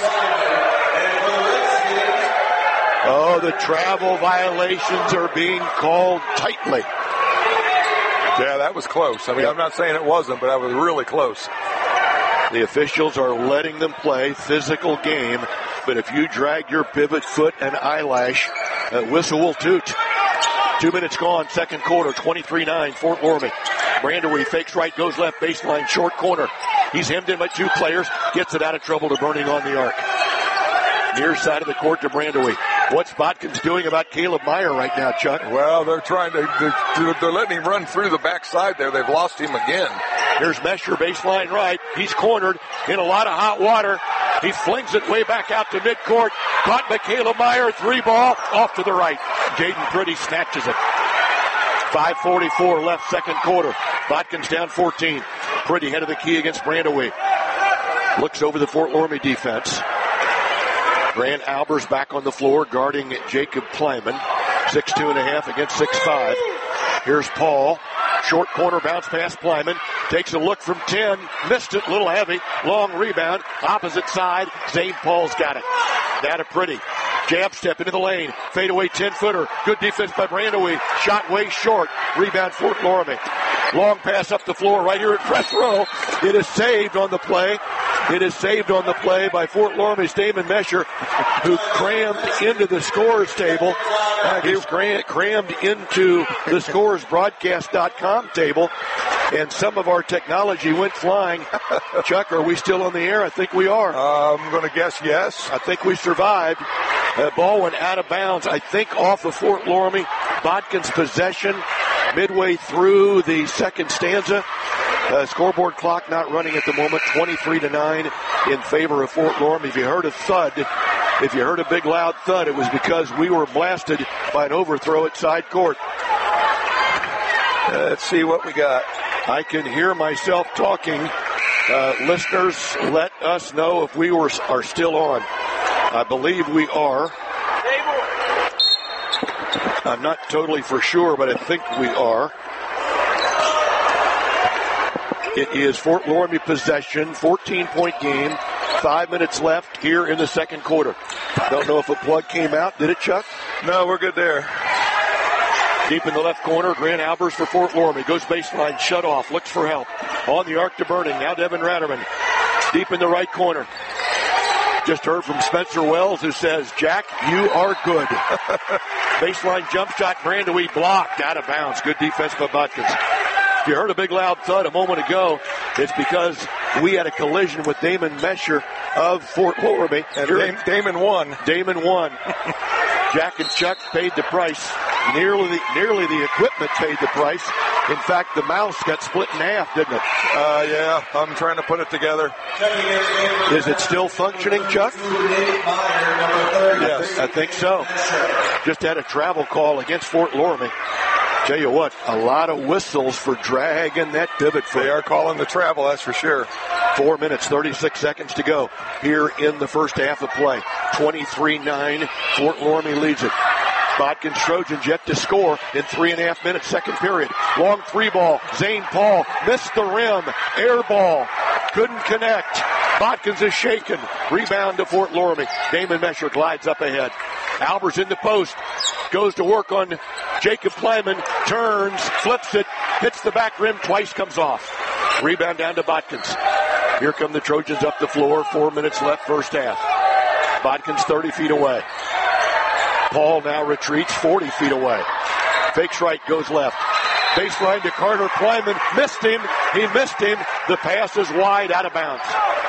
Oh, the travel violations are being called tightly. Yeah, that was close. I mean, I'm not saying it wasn't, but that was really close. The officials are letting them play. Physical game. But if you drag your pivot foot and eyelash, that whistle will toot. 2 minutes gone, second quarter, 23-9, Fort Loramie. Brandewee fakes right, goes left, baseline, short corner. He's hemmed in by 2 players, gets it out of trouble to Burning on the arc. Near side of the court to Brandewee. What's Botkins doing about Caleb Meyer right now, Chuck? Well, they're trying they're letting him run through the backside there. They've lost him again. Here's Mesher, baseline right. He's cornered in a lot of hot water. He flings it way back out to midcourt. Caught by Caleb Meyer, 3 ball, off to the right. Jaden Pretty snatches it. 5:44 left, second quarter. Botkins down 14. Pretty head of the key against Brandewee. Looks over the Fort Loramie defense. Grant Albers back on the floor guarding Jacob Plyman. 6'2.5" against 6'5". Here's Paul. Short corner bounce pass Plyman. Takes a look from 10. Missed it. Little heavy. Long rebound. Opposite side. Zane Paul's got it. Down to Pretty. Jab step into the lane. Fade away 10-footer. Good defense by Brandewee. Shot way short. Rebound Fort Loramie. Long pass up the floor right here at press row. It is saved on the play. It is saved on the play by Fort Loramie's Damon Mesher, who crammed into the scores table. He's crammed into the scores broadcast.com table, and some of our technology went flying. Chuck, are we still on the air? I think we are. I'm going to guess yes. I think we survived. The ball went out of bounds, I think, off of Fort Loramie. Botkins possession midway through the second stanza. Scoreboard clock not running at the moment, 23-9 in favor of Fort Loramie. If you heard a thud, if you heard a big loud thud, it was because we were blasted by an overthrow at side court. Let's see what we got. I can hear myself talking Listeners, let us know if we are still on. I believe we are. I'm not totally for sure, but I think we are. It is Fort Loramie possession, 14-point game, 5 minutes left here in the second quarter. Don't know if a plug came out. Did it, Chuck? No, we're good there. Deep in the left corner, Grant Albers for Fort Loramie. Goes baseline, shut off, looks for help. On the arc to Burning. Now Devin Ratterman. Deep in the right corner. Just heard from Spencer Wells, who says, Jack, you are good. Baseline jump shot, Brandewee blocked out of bounds. Good defense by Botkins. If you heard a big loud thud a moment ago, it's because we had a collision with Damon Mesher of Fort Loramie. And Damon won. Damon won. Jack and Chuck paid the price. Nearly the equipment paid the price. In fact, the mouse got split in half, didn't it? Yeah, I'm trying to put it together. Is it still functioning, Chuck? Yes, I think so. Just had a travel call against Fort Loramie. Tell you what, a lot of whistles for dragging that divot foot. They are calling the travel, that's for sure. 4 minutes, 36 seconds to go here in the first half of play. 23-9, Fort Loramie leads it. Botkins Trojans yet to score in 3.5 minutes, second period. Long three ball. Zane Paul missed the rim. Air ball. Couldn't connect. Botkins is shaken. Rebound to Fort Loramie. Damon Mesher glides up ahead. Albers in the post. Goes to work on Jacob Kleiman. Turns. Flips it. Hits the back rim twice. Comes off. Rebound down to Botkins. Here come the Trojans up the floor. 4 minutes left first half. Botkins 30 feet away. Paul now retreats 40 feet away. Fakes right, goes left. Baseline to Carter Kleiman. Missed him. He missed him. The pass is wide, out of bounds.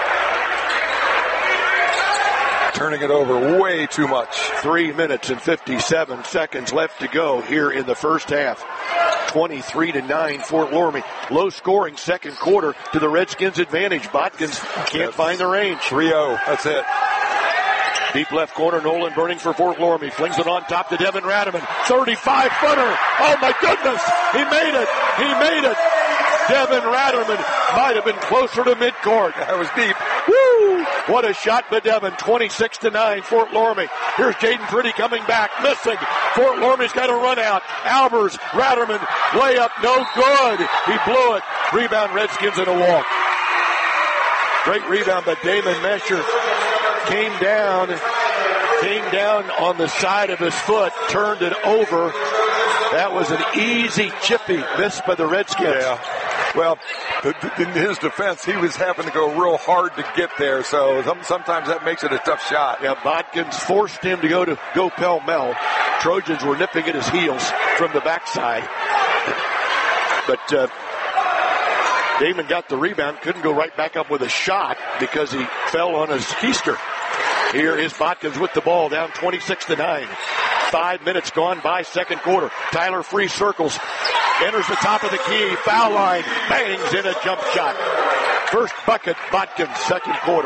Turning it over way too much. 3 minutes and 57 seconds left to go here in the first half. 23-9 Fort Loramie. Low scoring second quarter to the Redskins' advantage. Botkins can't find the range. 3-0. That's it. Deep left corner, Nolan Burning for Fort Loramie. Flings it on top to Devin Ratterman. 35-footer. Oh, my goodness. He made it. He made it. Devin Ratterman might have been closer to midcourt. That was deep. Woo! What a shot by Devin. 26-9 Fort Loramie. Here's Jaden Pretty coming back. Missing. Fort Loramie's got a run out. Albers, Ratterman, layup, no good. He blew it. Rebound Redskins in a walk. Great rebound by Damon Mesher. Came down on the side of his foot, turned it over. That was an easy chippy miss by the Redskins. Yeah. Well, in his defense, he was having to go real hard to get there, so sometimes that makes it a tough shot. Yeah, Botkins forced him to go pell-mell. Trojans were nipping at his heels from the backside. But Damon got the rebound, couldn't go right back up with a shot because he fell on his keister. Here is Botkins with the ball, down 26-9. 5 minutes gone by second quarter. Tyler Free circles, enters the top of the key, foul line, bangs in a jump shot. First bucket, Botkins, second quarter.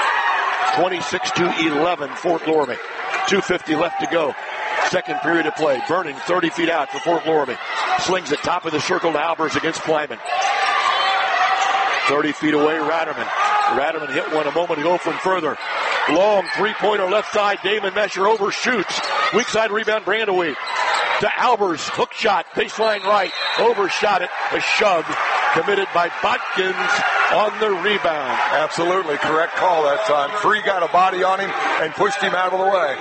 26-11, Fort Loramie. 2:50 left to go. Second period of play. Burning 30 feet out for Fort Loramie. Slings it top of the circle to Albers against Kleiman. 30 feet away, Ratterman. Ratterman hit one a moment ago from further. Long three-pointer left side. Damon Mesher overshoots. Weak side rebound, Brandewee. To Albers. Hook shot. Baseline right. Overshot it. A shove committed by Botkins on the rebound. Absolutely correct call that time. Free got a body on him and pushed him out of the way.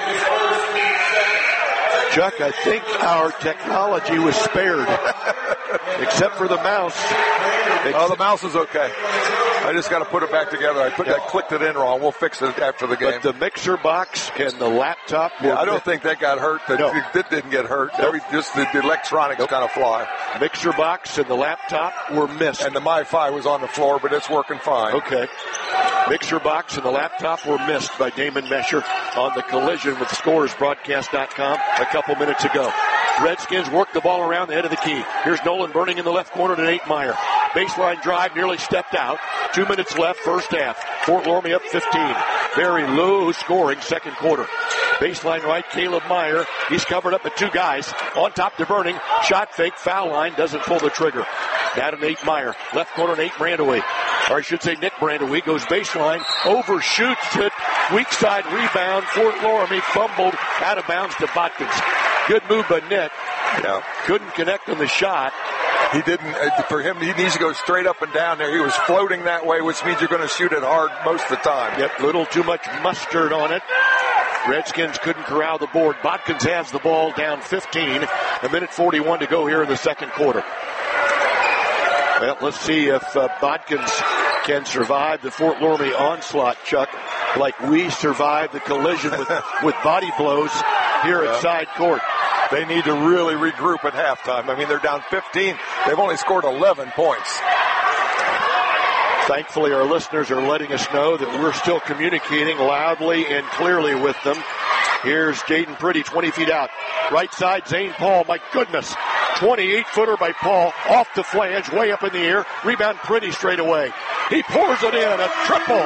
Chuck, I think our technology was spared. Except for the mouse. Oh, the mouse is okay. I just got to put it back together. I clicked it in wrong. We'll fix it after the game. But the mixer box and the laptop. I don't think that got hurt. It didn't get hurt. Nope. Just the electronics kind of fly. Mixer box and the laptop were missed. And the MiFi was on the floor, but it's working fine. Okay. Mixer box and the laptop were missed by Damon Mesher on the collision with ScoresBroadcast.com a couple minutes ago. Redskins work the ball around the head of the key. Here's Nolan Burning in the left corner to Nate Meyer. Baseline drive, nearly stepped out. 2 minutes left, first half. Fort Loramie up 15. Very low scoring second quarter. Baseline right, Caleb Meyer. He's covered up with two guys. On top to Burning. Shot fake, foul line, doesn't pull the trigger. Down to Nate Meyer. Left corner, Nate Brandewee. or I should say Nick Brandewee, goes baseline, overshoots it, weak side rebound, Fort Loramie fumbled out of bounds to Botkins. Good move by Nick. Yeah. Couldn't connect on the shot. He didn't, for him, he needs to go straight up and down there. He was floating that way, which means you're going to shoot it hard most of the time. Yep, little too much mustard on it. Redskins couldn't corral the board. Botkins has the ball down 15. A minute 41 to go here in the second quarter. Well, let's see if Botkins can survive the Fort Loramie onslaught, Chuck, like we survived the collision with body blows here at side court. They need to really regroup at halftime. I mean, they're down 15. They've only scored 11 points. Thankfully, our listeners are letting us know that we're still communicating loudly and clearly with them. Here's Jaden Pretty, 20 feet out. Right side, Zane Paul. My goodness. 28-footer by Paul. Off the flange, way up in the air. Rebound Pretty straight away. He pours it in. A triple.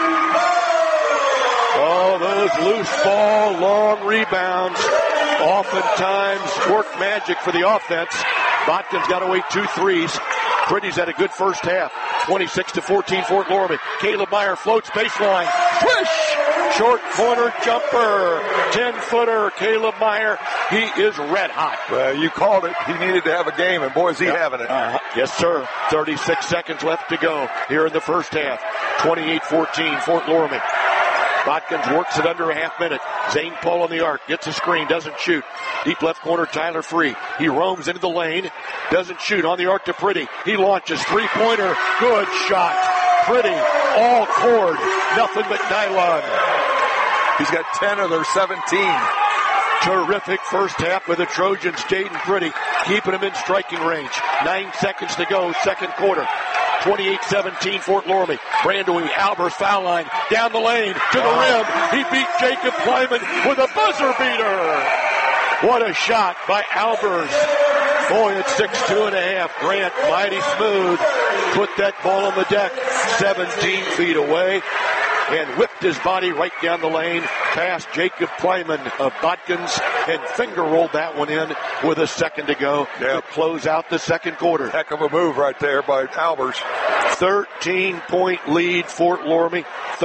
Oh, those loose ball, long rebounds oftentimes work magic for the offense. Botkins got away 2 threes. Pretty's had a good first half. 26-14 Fort Loramie. Caleb Meyer floats baseline. Swish! Short corner jumper. 10-footer Caleb Meyer. He is red hot. Well, you called it. He needed to have a game, and boy, is he having it. Yes, sir. 36 seconds left to go here in the first half. 28-14 Fort Loramie. Botkins works it under a half minute. Zane Paul on the arc. Gets a screen. Doesn't shoot. Deep left corner, Tyler Free. He roams into the lane. Doesn't shoot. On the arc to Pretty. He launches. Three-pointer. Good shot. Pretty. All cord. Nothing but nylon. He's got 10 of their 17. Terrific first half with the Trojans. Jaden Pretty keeping him in striking range. 9 seconds to go. Second quarter. 28-17 Fort Loramie. Brandewee, Albers, foul line, down the lane, to the rim. He beat Jacob Kleiman with a buzzer beater. What a shot by Albers. Boy, it's 6-2.5. Grant, mighty smooth, put that ball on the deck, 17 feet away, and whipped his body right down the lane past Jacob Kleiman of Botkins and finger rolled that one in with a second to go to close out the second quarter. Heck of a move right there by Albers. 13-point lead, Fort Loramie,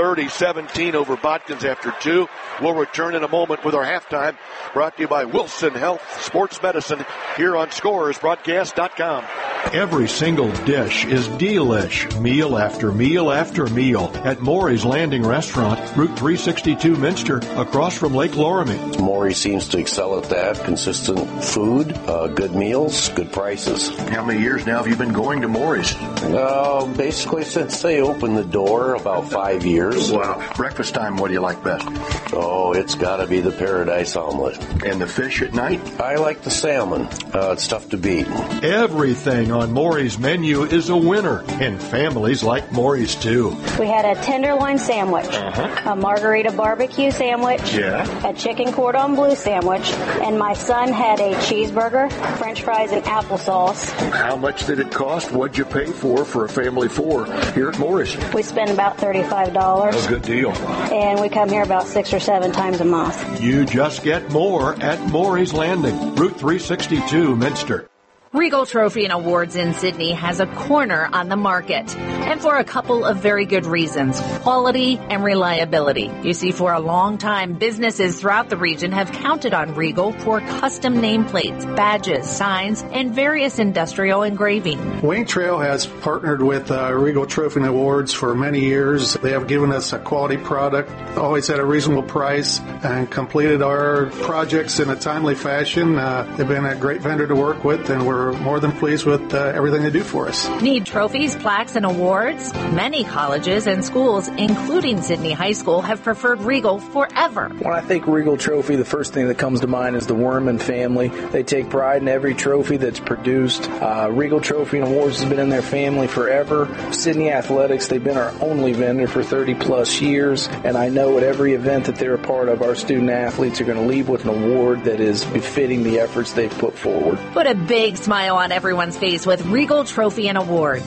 30-17 over Botkins after 2. We'll return in a moment with our halftime, brought to you by Wilson Health Sports Medicine here on ScoresBroadcast.com. Every single dish is delish, meal after meal after meal at Maury's Landing Restaurant, Route 362 Minster, across from Lake Loramie. Maury seems to excel at that. Consistent food, good meals, good prices. How many years now have you been going to Maury's? Basically since they opened the door, about 5 years. Wow. Breakfast time, what do you like best? Oh, it's got to be the Paradise Omelet. And the fish at night? I like the salmon. It's tough to beat. Everything on Maury's menu is a winner, and families like Maury's too. We had a tenderloin sandwich, a margarita barbecue sandwich, a chicken cordon bleu sandwich, and my son had a cheeseburger, french fries, and applesauce. How much did it cost? What'd you pay for a family of 4 here at Maury's? We spend about $35. A good deal. And we come here about 6 or 7 times a month. You just get more at Maury's Landing, Route 362 Minster. Regal Trophy and Awards in Sydney has a corner on the market, and for a couple of very good reasons: quality and reliability. You see, for a long time, businesses throughout the region have counted on Regal for custom nameplates, badges, signs, and various industrial engraving. Wayne Trail has partnered with Regal Trophy and Awards for many years. They have given us a quality product, always at a reasonable price, and completed our projects in a timely fashion. They've been a great vendor to work with, and we're more than pleased with everything they do for us. Need trophies, plaques, and awards? Many colleges and schools, including Sydney High School, have preferred Regal forever. When I think Regal Trophy, the first thing that comes to mind is the Werman family. They take pride in every trophy that's produced. Regal Trophy and Awards has been in their family forever. Sydney Athletics, they've been our only vendor for 30 plus years, and I know at every event that they're a part of, our student athletes are going to leave with an award that is befitting the efforts they've put forward. Put a big smile on everyone's face with Regal Trophy and Awards.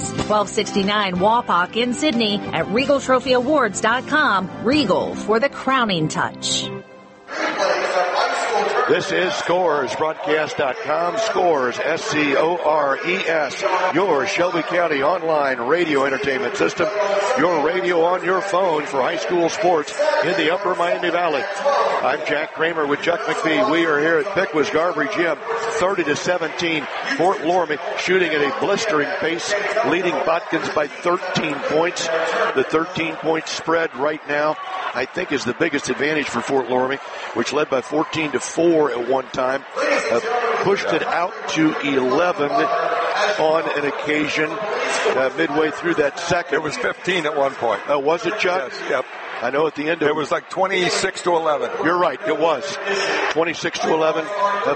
1269 Wapak in Sydney at RegalTrophyAwards.com. Regal for the crowning touch. Replays of high school This is ScoresBroadcast.com. Scores, S-C-O-R-E-S. Your Shelby County online radio entertainment system. Your radio on your phone for high school sports in the Upper Miami Valley. I'm Jack Kramer with Chuck McBee. We are here at Pickwas Garbry Gym, 30-17. Fort Loramie shooting at a blistering pace, leading Botkins by 13 points. The 13-point spread right now, I think, is the biggest advantage for Fort Loramie, which led by 14-4 at one time. Pushed it out to 11 on an occasion midway through that second. It was 15 at one point. Was it, Chuck? Yes, yep. I know at the end of it was like 26-11. You're right, it was 26-11.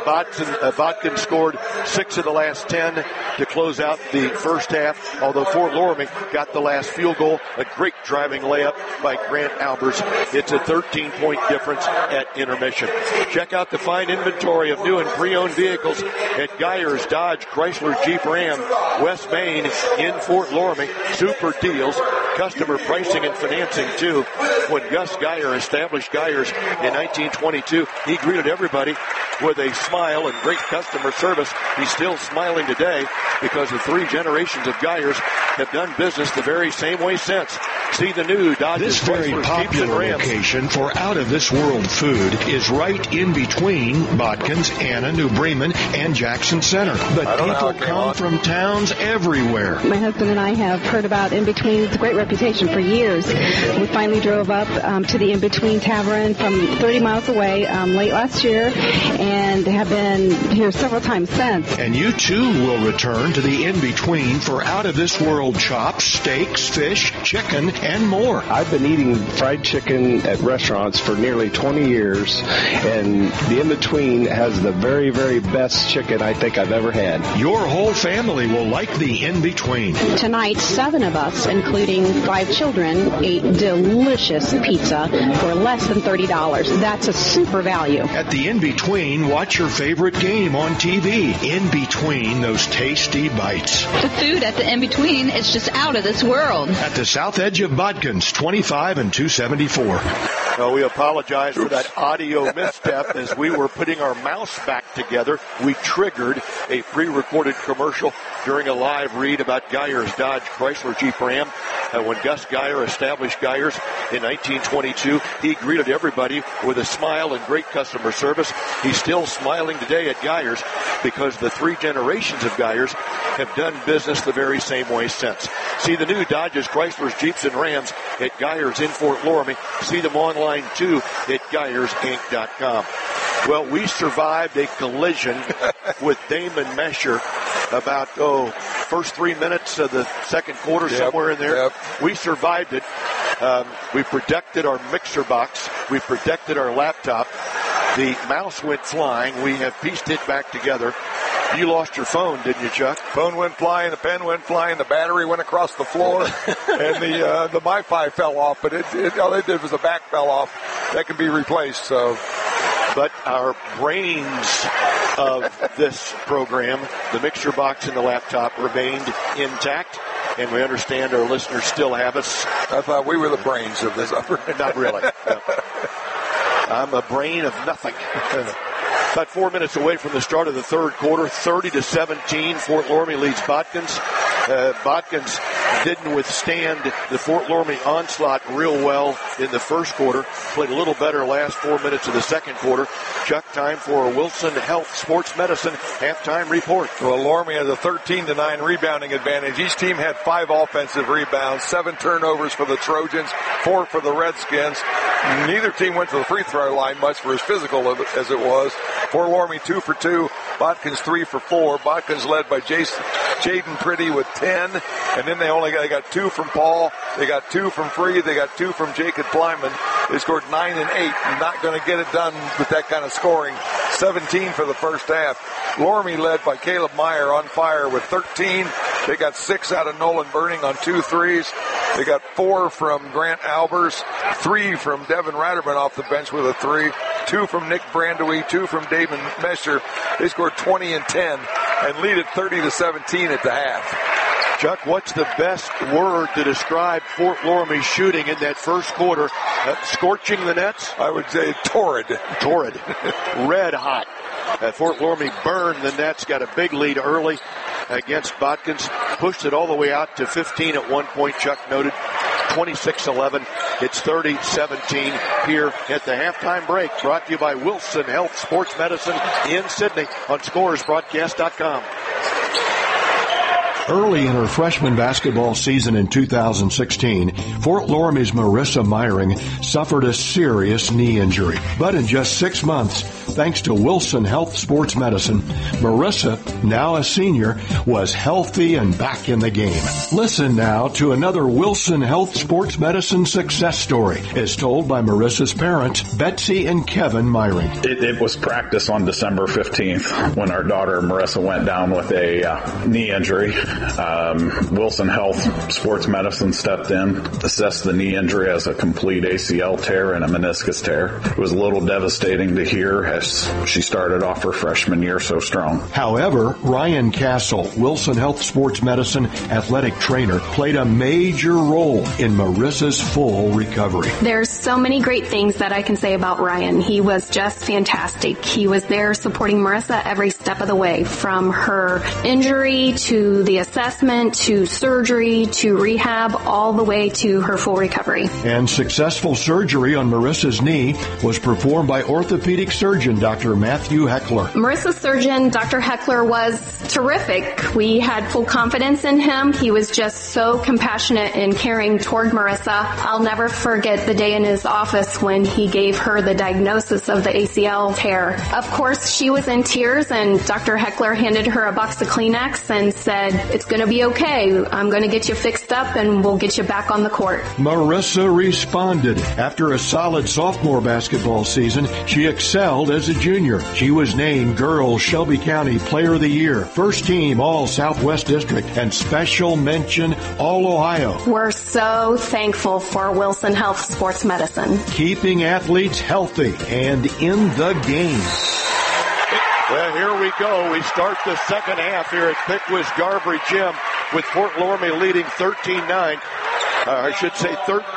Botkins scored 6 of the last 10 to close out the first half, although Fort Loramie got the last field goal, a great driving layup by Grant Albers. It's a 13-point difference at intermission. Check out the fine inventory of new and pre-owned vehicles at Geyers Dodge Chrysler Jeep Ram, West Main in Fort Loramie. Super deals, customer pricing and financing too. When Gus Geyer established Geyers in 1922, he greeted everybody with a smile and great customer service. He's still smiling today because the 3 generations of Geyers have done business the very same way since. See the new Dodge. This very popular location for out-of-this-world food is right in between Botkins, Anna, New Bremen, and Jackson Center. But people come from towns everywhere. My husband and I have heard about In Between. It's a great reputation for years. We finally drove up to the In Between Tavern from 30 miles away late last year and have been here several times since. And you too will return to the In Between for out-of-this-world chops, steaks, fish, chicken, and more. I've been eating fried chicken at restaurants for nearly 20 years, and the In Between has the very, very best chicken I think I've ever had. Your whole family will like the In Between. Tonight, 7 of us, including 5 children, ate delicious pizza for less than $30. That's a super value. At the In Between, watch your favorite game on TV. In Between those tasty bites. The food at the In Between is just out of this world. At the south edge of Botkins, 25 and 274. Well, we apologize for that audio misstep. As we were putting our mouse back together, we triggered a pre-recorded commercial during a live read about Geyers Dodge Chrysler Jeep Ram. When Gus Geyer established Geyers in 1922, he greeted everybody with a smile and great customer service. He's still smiling today at Geyers because the 3 generations of Geyers have done business the very same way since. See the new Dodges, Chryslers, Jeeps, and Rams at Geyers in Fort Loramie. See them online too at GeyersInc.com. Well, we survived a collision with Damon Mesher about, first 3 minutes of the second quarter, somewhere in there. Yep. We survived it. We protected our mixer box. We protected our laptop. The mouse went flying. We have pieced it back together. You lost your phone, didn't you, Chuck? Phone went flying, the pen went flying, the battery went across the floor, and the MiFi fell off, but all it did was the back fell off. That can be replaced, so. But our brains of this program, the mixer box and the laptop, remained intact, and we understand our listeners still have us. I thought we were the brains of this. Not really. No. I'm a brain of nothing. About 4 minutes away from the start of the third quarter, 30-17, Fort Loramie leads Botkins. Botkins didn't withstand the Fort Loramie onslaught real well in the first quarter. Played a little better last 4 minutes of the second quarter. Chuck, time for a Wilson Health Sports Medicine halftime report. Well, Loramie has a 13-9 rebounding advantage. Each team had 5 offensive rebounds, 7 turnovers for the Trojans, 4 for the Redskins. Neither team went to the free throw line much for as physical as it was. Fort Loramie 2 for 2, Botkins 3 for 4. Botkins led by Jaden Pretty with 10, and then they got 2 from Paul, they got 2 from Free, they got 2 from Jacob Plyman. They scored 9 and 8. Not going to get it done with that kind of scoring. 17 for the first half. Loramie led by Caleb Meyer on fire with 13. They got 6 out of Nolan Burning on 2 threes. They got 4 from Grant Albers, 3 from Devin Ratterman off the bench with a 3, 2 from Nick Brandewie, 2 from Damon Mesher. They scored 20 and 10 and lead it 30-17 at the half. Chuck, what's the best word to describe Fort Loramie's shooting in that first quarter? Scorching the nets? I would say torrid. Torrid. Red hot. Fort Loramie burned the nets, got a big lead early against Botkins, pushed it all the way out to 15 at one point, Chuck noted. 26-11. It's 30-17 here at the halftime break. Brought to you by Wilson Health Sports Medicine in Sydney on ScoresBroadcast.com. Early in her freshman basketball season in 2016, Fort Loramie's Marissa Meyering suffered a serious knee injury. But in just 6 months, thanks to Wilson Health Sports Medicine, Marissa, now a senior, was healthy and back in the game. Listen now to another Wilson Health Sports Medicine success story, as told by Marissa's parents, Betsy and Kevin Meyering. It was practice on December 15th when our daughter Marissa went down with a knee injury. Wilson Health Sports Medicine stepped in, assessed the knee injury as a complete ACL tear and a meniscus tear. It was a little devastating to hear as she started off her freshman year so strong. However, Ryan Castle, Wilson Health Sports Medicine athletic trainer, played a major role in Marissa's full recovery. There's so many great things that I can say about Ryan. He was just fantastic. He was there supporting Marissa every step of the way, from her injury to the assessment to surgery to rehab, all the way to her full recovery. And successful surgery on Marissa's knee was performed by orthopedic surgeon Dr. Matthew Heckler. Marissa's surgeon, Dr. Heckler, was terrific. We had full confidence in him. He was just so compassionate and caring toward Marissa. I'll never forget the day in his office when he gave her the diagnosis of the ACL tear. Of course, she was in tears, and Dr. Heckler handed her a box of Kleenex and said, "It's going to be okay. I'm going to get you fixed up and we'll get you back on the court." Marissa responded. After a solid sophomore basketball season, she excelled as a junior. She was named Girls Shelby County Player of the Year, first team All Southwest District, and special mention All Ohio. We're so thankful for Wilson Health Sports Medicine. Keeping athletes healthy and in the game. Well, here we go. We start the second half here at Pickwish Garbry Gym with Fort Loramie leading 13-9. I should say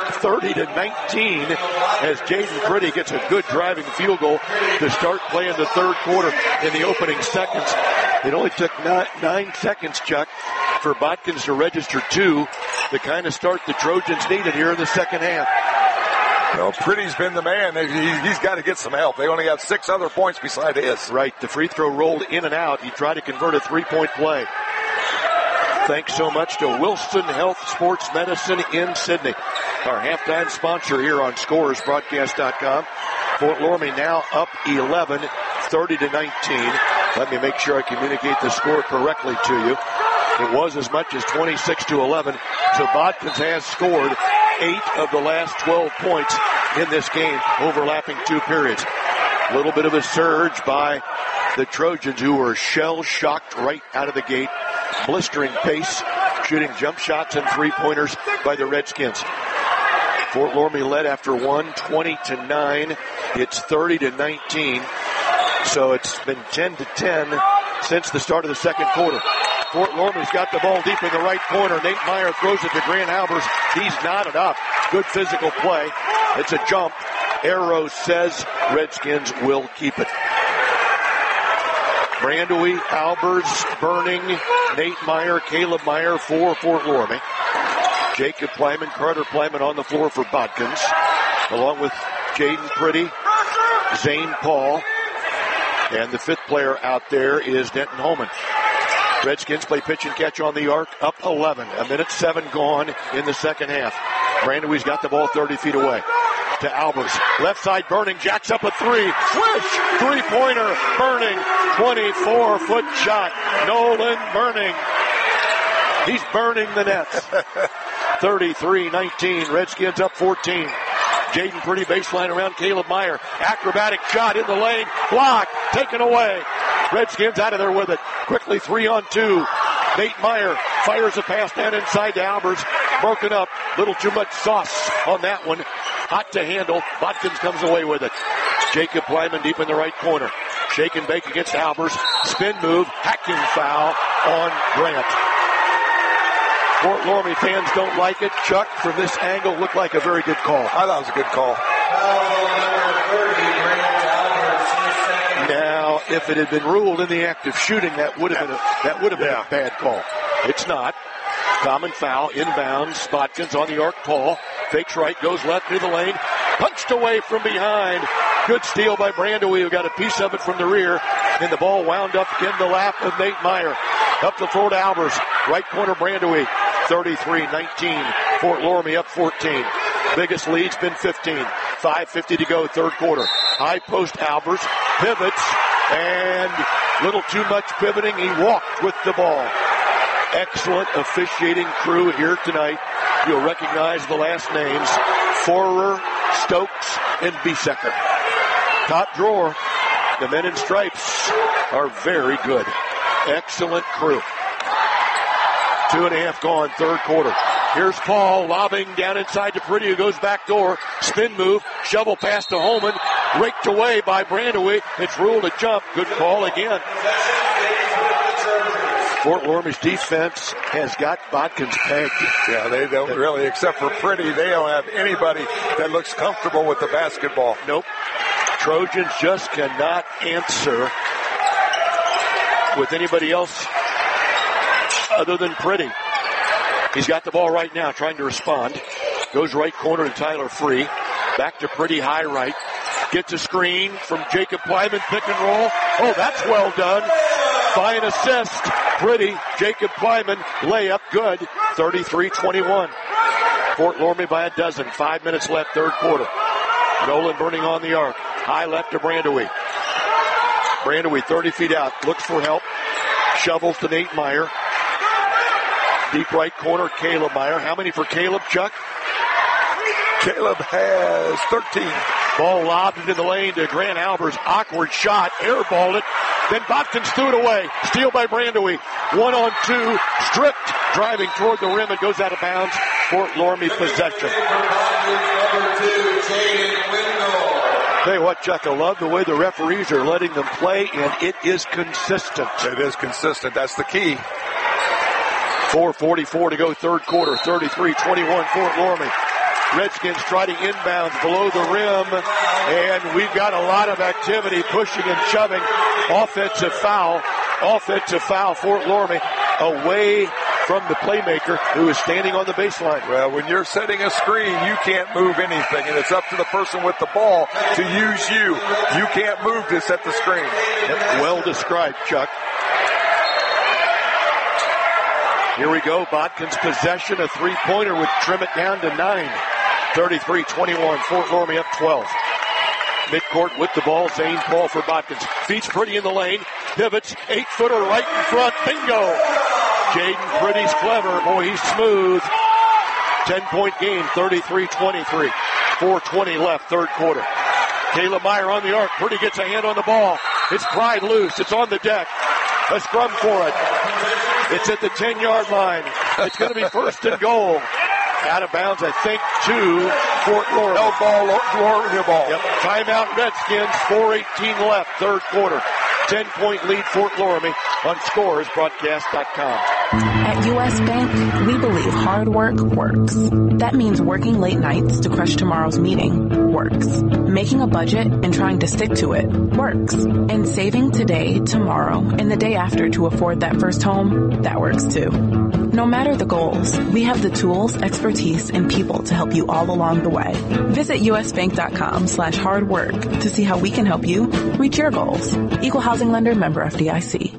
30-19 as Jaden Pretty gets a good driving field goal to start playing the third quarter in the opening seconds. It only took 9 seconds, Chuck, for Botkins to register 2, the kind of start the Trojans needed here in the second half. Well, Pretty's been the man. He's got to get some help. They only got 6 other points beside his. Right. The free throw rolled in and out. He tried to convert a 3-point play. Thanks so much to Wilson Health Sports Medicine in Sydney, our halftime sponsor here on ScoresBroadcast.com. Fort Loramie now up 11, 30-19. Let me make sure I communicate the score correctly to you. It was as much as 26-11. So Botkins has scored 8 of the last 12 points in this game, overlapping 2 periods. A little bit of a surge by the Trojans, who were shell-shocked right out of the gate. Blistering pace, shooting jump shots and three-pointers by the Redskins. Fort Loramie led after 1, 20-9. It's 30-19. So it's been 10-10 since the start of the second quarter. Fort Loramie's got the ball deep in the right corner. Nate Meyer throws it to Grant Albers. He's knotted up. Good physical play. It's a jump. Arrow says Redskins will keep it. Brandewie, Albers, Burning, Nate Meyer, Caleb Meyer for Fort Loramie. Jacob Plyman, Carter Plyman on the floor for Botkins, along with Jaden Pretty, Zane Paul, and the 5th player out there is Denton Holman. Redskins play pitch and catch on the arc, up 11. 1:07 gone in the second half. Brandewie's got the ball 30 feet away. To Albers. Left side, Burning, jacks up a 3. Swish! 3-pointer, Burning. 24-foot shot. Nolan Burning. He's burning the nets. 33-19. Redskins up 14. Jaden Pretty baseline around Caleb Meyer. Acrobatic shot in the lane. Block. Taken away. Redskins out of there with it. Quickly 3-on-2. Nate Meyer fires a pass down inside to Albers. Broken up. Little too much sauce on that one. Hot to handle. Botkins comes away with it. Jacob Plyman deep in the right corner. Shake and bake against Albers. Spin move. Hacking foul on Grant. Fort Loramie fans don't like it. Chuck, from this angle, looked like a very good call. I thought it was a good call. Now, if it had been ruled in the act of shooting, that would have been a bad call. It's not. Common foul, inbounds. Botkins on the arc. Paul fakes right, goes left near the lane, punched away from behind. Good steal by Brandewie, who got a piece of it from the rear, and the ball wound up in the lap of Nate Meyer. Up the floor to Albers. Right corner, Brandewie. 33-19. Fort Loramie up 14. Biggest lead's been 15. 5:50 to go, third quarter. High post, Albers pivots, and little too much pivoting. He walked with the ball. Excellent officiating crew here tonight. You'll recognize the last names: Forer, Stokes, and Biesecker. Top drawer. The men in stripes are very good. Excellent crew. 2.5 gone, third quarter. Here's Paul lobbing down inside to Pretty, who goes back door. Spin move, shovel pass to Holman. Raked away by Brandewie. It's ruled a jump. Good call again. Fort Loramie's defense has got Botkins pegged. Yeah, they don't really, except for Pretty. They don't have anybody that looks comfortable with the basketball. Nope. Trojans just cannot answer with anybody else other than Pretty. He's got the ball right now, trying to respond. Goes right corner to Tyler Free. Back to Pretty, high right. Gets a screen from Jacob Plyman, pick and roll. Oh, that's well done. By an assist. Pretty, Jacob Plyman, layup, good. 33-21. Fort Loramie by a dozen. 5 minutes left, third quarter. Nolan burning on the arc. High left to Brandewie. Brandewie 30 feet out. Looks for help. Shovels to Nate Meyer. Deep right corner, Caleb Meyer. How many for Caleb, Chuck? Caleb has 13. Ball lobbed into the lane to Grant Albers. Awkward shot. Airballed it. Then Botkins threw it away. Steal by Brandewie. 1-on-2. Stripped. Driving toward the rim. It goes out of bounds. Fort Loramie possession. Tell you what, Chuck, I love the way the referees are letting them play, and it is consistent. It is consistent. That's the key. 4:44 to go, third quarter. 33-21, Fort Loramie. Redskins try to inbounds below the rim, and we've got a lot of activity, pushing and shoving. Offensive foul, Fort Loramie, away from the playmaker who is standing on the baseline. Well, when you're setting a screen, you can't move anything, and it's up to the person with the ball to use you. You can't move to set the screen. Well described, Chuck. Here we go, Botkins possession, a three-pointer would trim it down to 9. 33-21, Fort Loramie up 12. Midcourt with the ball, Zane Paul for Botkins. Feeds Pretty in the lane, pivots, 8-footer right in front, bingo! Jaden Pretty's clever, boy, he's smooth. 10-point game, 33-23. 4:20 left, third quarter. Caleb Meyer on the arc, Pretty gets a hand on the ball. It's pried loose, it's on the deck. A scrum for it. It's at the 10-yard line. It's going to be first and goal. Out of bounds, I think, to Fort Loramie. No ball, Loramie ball. Yep. Timeout Redskins, 4:18 left, third quarter. 10-point lead, Fort Loramie on scoresbroadcast.com. At U.S. Bank, we believe hard work works. That means working late nights to crush tomorrow's meeting works. Making a budget and trying to stick to it works. And saving today, tomorrow, and the day after to afford that first home, that works too. No matter the goals, we have the tools, expertise, and people to help you all along the way. Visit usbank.com/hardwork to see how we can help you reach your goals. Equal housing lender, member FDIC.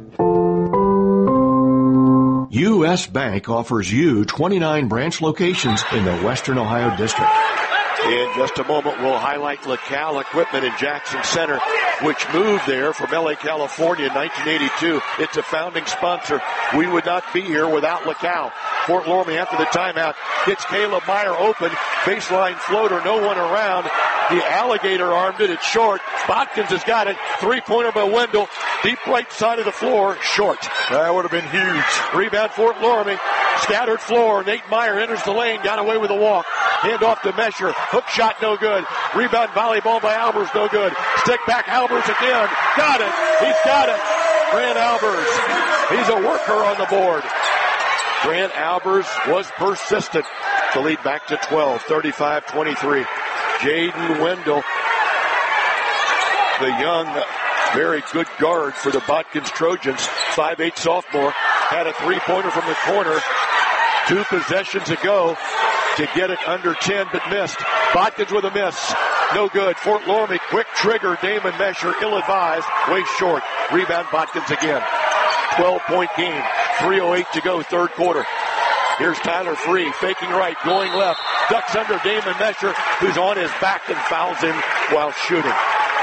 U.S. Bank offers you 29 branch locations in the Western Ohio District. In just a moment, we'll highlight LaCal Equipment in Jackson Center, which moved there from L.A., California in 1982. It's a founding sponsor. We would not be here without LaCal. Fort Loramie, after the timeout, gets Caleb Meyer open. Baseline floater, no one around. The alligator armed it. It's short. Botkins has got it. Three-pointer by Wendell. Deep right side of the floor. Short. That would have been huge. Rebound Fort Loramie. Scattered floor. Nate Meyer enters the lane. Got away with a walk. Hand off to Mesher. Hook shot no good. Rebound volleyball by Albers no good. Stick back Albers again. Got it. He's got it. Grant Albers. He's a worker on the board. Grant Albers was persistent to lead back to 12, 35-23. Jaden Wendell, the young, very good guard for the Botkins Trojans, 5'8" sophomore, had a three-pointer from the corner 2 possessions ago to get it under 10, but missed. Botkins with a miss. No good. Fort Loramie, quick trigger. Damon Mesher, ill-advised, way short. Rebound Botkins again. 12-point game. 3:08 to go, third quarter. Here's Tyler Free, faking right, going left. Ducks under Damon Mesher, who's on his back and fouls him while shooting.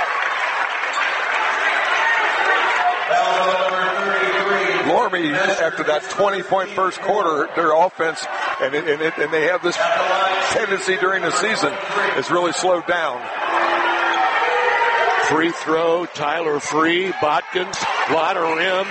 Loramie, after that 20-point first quarter, their offense, and they have this tendency during the season, has really slowed down. Free throw, Tyler Free, Botkins, lot of rim,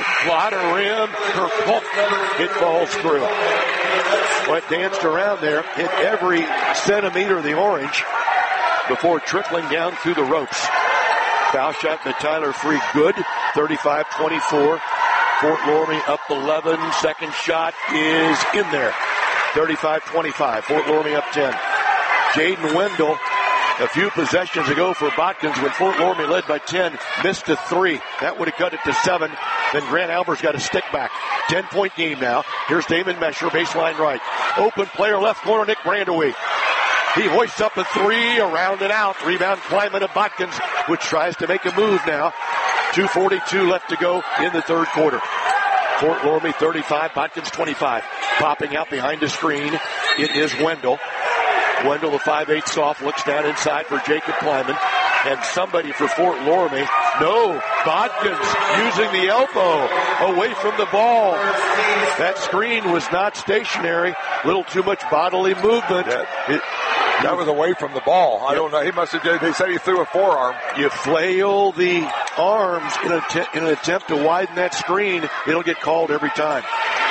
it falls through. Well, it danced around there, hit every centimeter of the orange before trickling down through the ropes. Foul shot by Tyler Free, good, 35-24. Fort Loramie up 11. Second shot is in there. 35-25. Fort Loramie up 10. Jaden Wendell, a few possessions ago for Botkins when Fort Loramie led by 10, missed a 3. That would have cut it to 7. Then Grant Albers got a stick back. 10-point game now. Here's Damon Mesher, baseline right. Open player left corner, Nick Brandewee. He hoists up a 3, around and out. Rebound Kleiman of Botkins, which tries to make a move now. 2:42 left to go in the third quarter. Fort Loramie 35, Botkins 25. Popping out behind the screen, it is Wendell. Wendell, the 5'8" soft, looks down inside for Jacob Kleiman. And somebody for Fort Loramie. No, Botkins using the elbow away from the ball. That screen was not stationary. Little too much bodily movement. That was away from the ball. I don't know. He must have. They said he threw a forearm. You flail the arms in an attempt to widen that screen. It'll get called every time.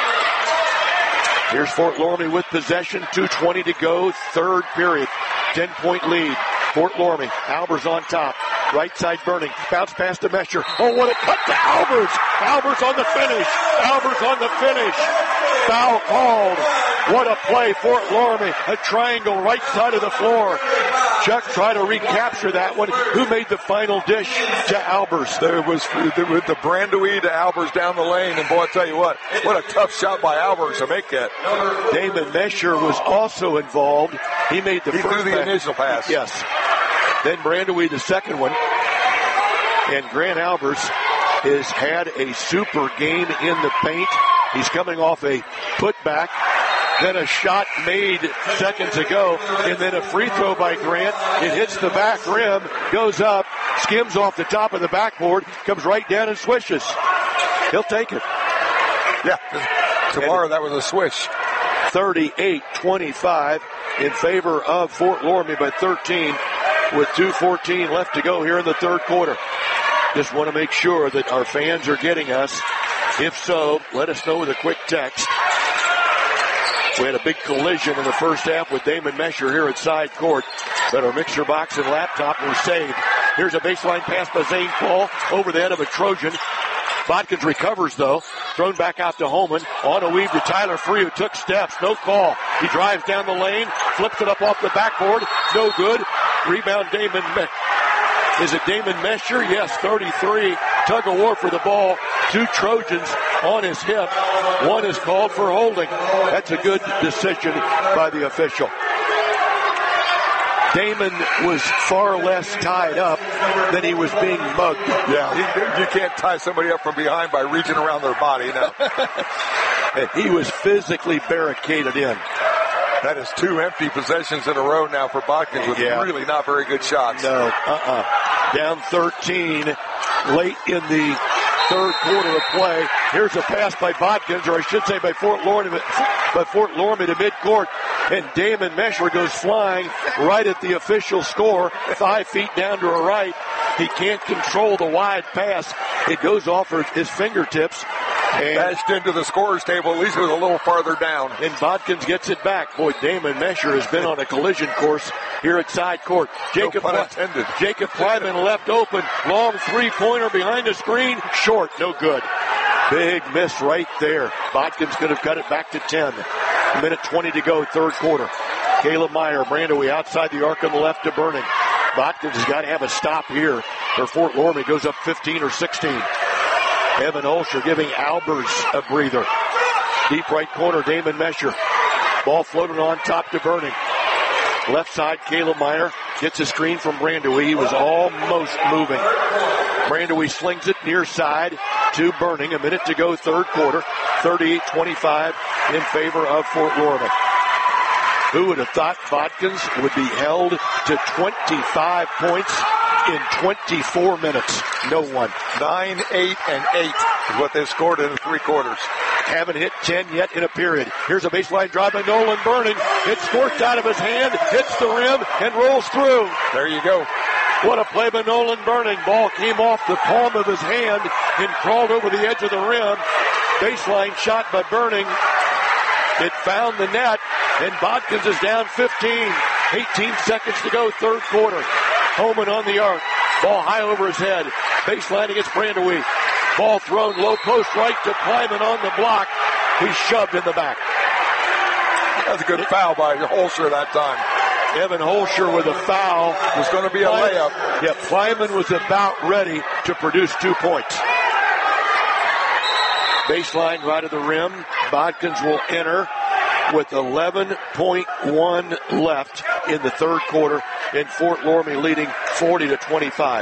Here's Fort Loramie with possession. 2:20 to go. Third period. 10-point lead. Fort Loramie. Albers on top. Right side burning. Bounce pass to Mesher. Oh, what a cut to Albers. Albers on the finish. Albers on the finish. Foul called. What a play. Fort Loramie. A triangle right side of the floor. Chuck tried to recapture that one. Who made the final dish to Albers? There was the Brandewee to Albers down the lane. And boy, I tell you what a tough shot by Albers to make that. Damon Mesher was also involved. He made the first threw the initial pass. Yes. Then Brandewee the second one. And Grant Albers has had a super game in the paint. He's coming off a putback, then a shot made seconds ago, and then a free throw by Grant. It hits the back rim, goes up, skims off the top of the backboard, comes right down and swishes. He'll take it. Yeah, tomorrow that was a swish. 38-25 in favor of Fort Loramie by 13 with 2:14 left to go here in the third quarter. Just want to make sure that our fans are getting us. If so, let us know with a quick text. We had a big collision in the first half with Damon Mesher here at side court, but our mixer box and laptop were saved. Here's a baseline pass by Zane Paul over the head of a Trojan. Botkins recovers, though. Thrown back out to Holman. On a weave to Tyler Free, who took steps. No call. He drives down the lane, flips it up off the backboard. No good. Rebound Damon. Is it Damon Mesher? Yes, 33. Tug of war for the ball. 2 Trojans on his hip. One is called for holding. That's a good decision by the official. Damon was far less tied up than he was being mugged. Yeah, you can't tie somebody up from behind by reaching around their body now. And he was physically barricaded in. That is 2 empty possessions in a row now for Botkins with really not very good shots. No, Down 13 late in the third quarter of play. Here's a pass by Botkins, or I should say by Fort Loramie to midcourt. And Damon Mesher goes flying right at the official score, 5 feet down to her right. He can't control the wide pass. It goes off his fingertips. And bashed into the scorer's table. At least it was a little farther down. And Botkins gets it back. Boy, Damon Mesher has been on a collision course here at side court. Jacob Kleiman left open. Long three-pointer behind the screen. Short. No good. Big miss right there. Botkins could have cut it back to 10. A minute 20 to go, third quarter. Caleb Meyer, Brandewie outside the arc on the left to Burning. Botkins has got to have a stop here, or Fort Loramie goes up 15 or 16. Evan Olsher giving Albers a breather. Deep right corner, Damon Mesher. Ball floated on top to Burning. Left side, Caleb Meyer gets a screen from Brandewie. He was almost moving. Brandewie slings it near side to Burning. A minute to go, third quarter. 38-25 in favor of Fort Loramie. Who would have thought Botkins would be held to 25 points in 24 minutes? No one. 9, 8, and 8 is what they scored in the three quarters. Haven't hit 10 yet in a period. Here's a baseline drive by Nolan Burning. It's scorched out of his hand, hits the rim, and rolls through. There you go. What a play by Nolan Burning. Ball came off the palm of his hand and crawled over the edge of the rim. Baseline shot by Burning. It found the net, and Botkins is down 15. 18 seconds to go, third quarter. Holman on the arc. Ball high over his head. Baseline against Brandewie. Ball thrown low post right to Kleiman on the block. He's shoved in the back. That's a good foul by Holsher that time. Evan Holsher with a foul. It was going to be a layup. Yeah, Kleiman was about ready to produce 2 points. Baseline right of the rim. Botkins will enter with 11.1 left in the third quarter, and Fort Loramie leading 40-25.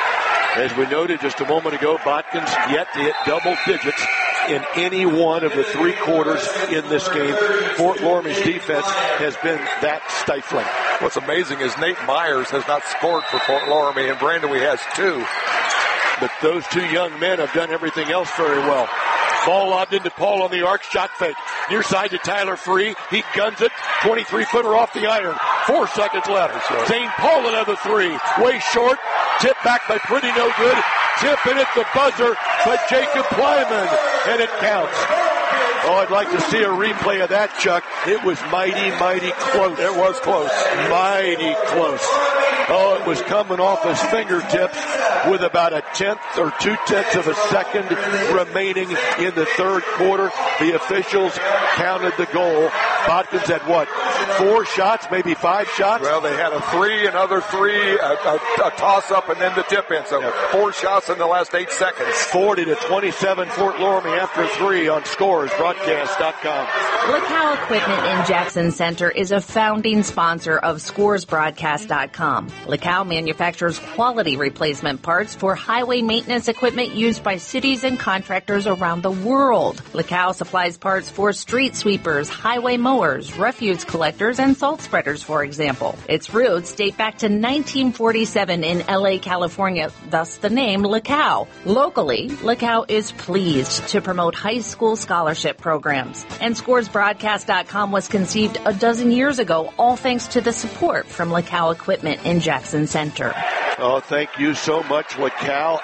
As we noted just a moment ago, Botkins yet to hit double digits in any one of the three quarters in this game. Fort Loramie's defense has been that stifling. What's amazing is Nate Myers has not scored for Fort Loramie, and Brandewie has 2. But those two young men have done everything else very well. Ball lobbed into Paul on the arc, shot fake. Near side to Tyler Free. He guns it. 23-footer off the iron. 4 seconds left. Zane Paul another three. Way short. Tip back by Pretty no good. Tip in at the buzzer by Jacob Kleiman. And it counts. Oh, I'd like to see a replay of that, Chuck. It was mighty, mighty close. It was close. Mighty close. Oh, it was coming off his fingertips with about a 1/10 or 2/10 of a second remaining in the third quarter. The officials counted the goal. Botkins had what? 4 shots, maybe 5 shots? Well, they had a 3, another 3, a toss-up, and then the tip-in. So 4 shots in the last 8 seconds. 40-27 Fort Loramie after 3 on ScoresBroadcast.com. LaCal Equipment in Jackson Center is a founding sponsor of ScoresBroadcast.com. LaCal manufactures quality replacement parts for highway maintenance equipment used by cities and contractors around the world. LaCal supplies parts for street sweepers, highway mowers, refuse collectors, and salt spreaders, for example. Its roots date back to 1947 in LA, California, thus the name LaCal. Locally, LaCal is pleased to promote high school scholarship programs. And ScoresBroadcast.com was conceived a dozen years ago, all thanks to the support from LaCal Equipment in Jackson Center. Oh, thank you so much, LaCal,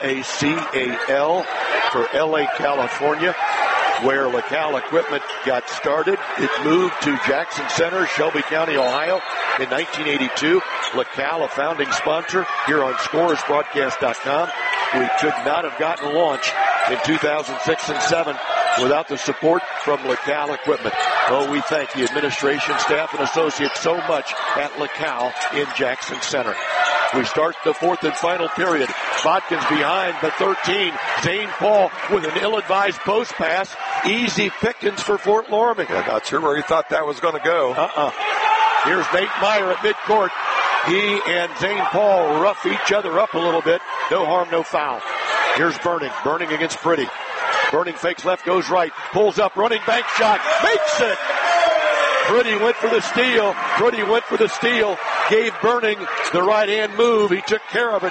L-A-C-A-L, for LA, California, where LaCal Equipment got started. It moved to Jackson Center, Shelby County, Ohio, in 1982. LaCal, a founding sponsor here on ScoresBroadcast.com. We could not have gotten launched in 2006 and 7 without the support from LaCal Equipment. Oh, we thank the administration, staff, and associates so much at LaCal in Jackson Center. We start the fourth and final period. Botkins behind the 13. Zane Paul with an ill-advised post pass. Easy pickings for Fort Loramie. Yeah, not sure where he thought that was going to go. Here's Nate Meyer at midcourt. He and Zane Paul rough each other up a little bit. No harm, no foul. Here's Burning. Burning against Pretty. Burning fakes left, goes right. Pulls up, running bank shot. Makes it! Pretty went for the steal. Pretty went for the steal. Gave Burning the right-hand move. He took care of it.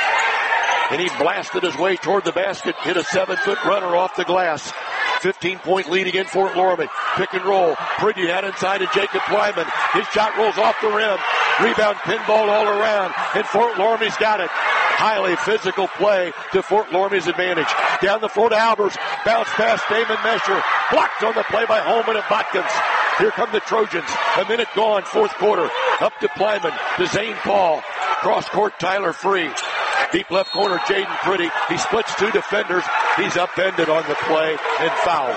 And he blasted his way toward the basket. Hit a 7-foot runner off the glass. 15-point lead again Fort Loramie. Pick and roll. Pretty out inside to Jacob Kleiman. His shot rolls off the rim. Rebound pinball all around. And Fort Loramie's got it. Highly physical play to Fort Loramie's advantage. Down the floor to Albers. Bounce pass Damon Mesher. Blocked on the play by Holman and Botkins. Here come the Trojans. A minute gone, fourth quarter. Up to Kleiman, to Zane Paul. Cross court, Tyler Free. Deep left corner, Jaden Pretty. He splits 2 defenders. He's upended on the play and fouled.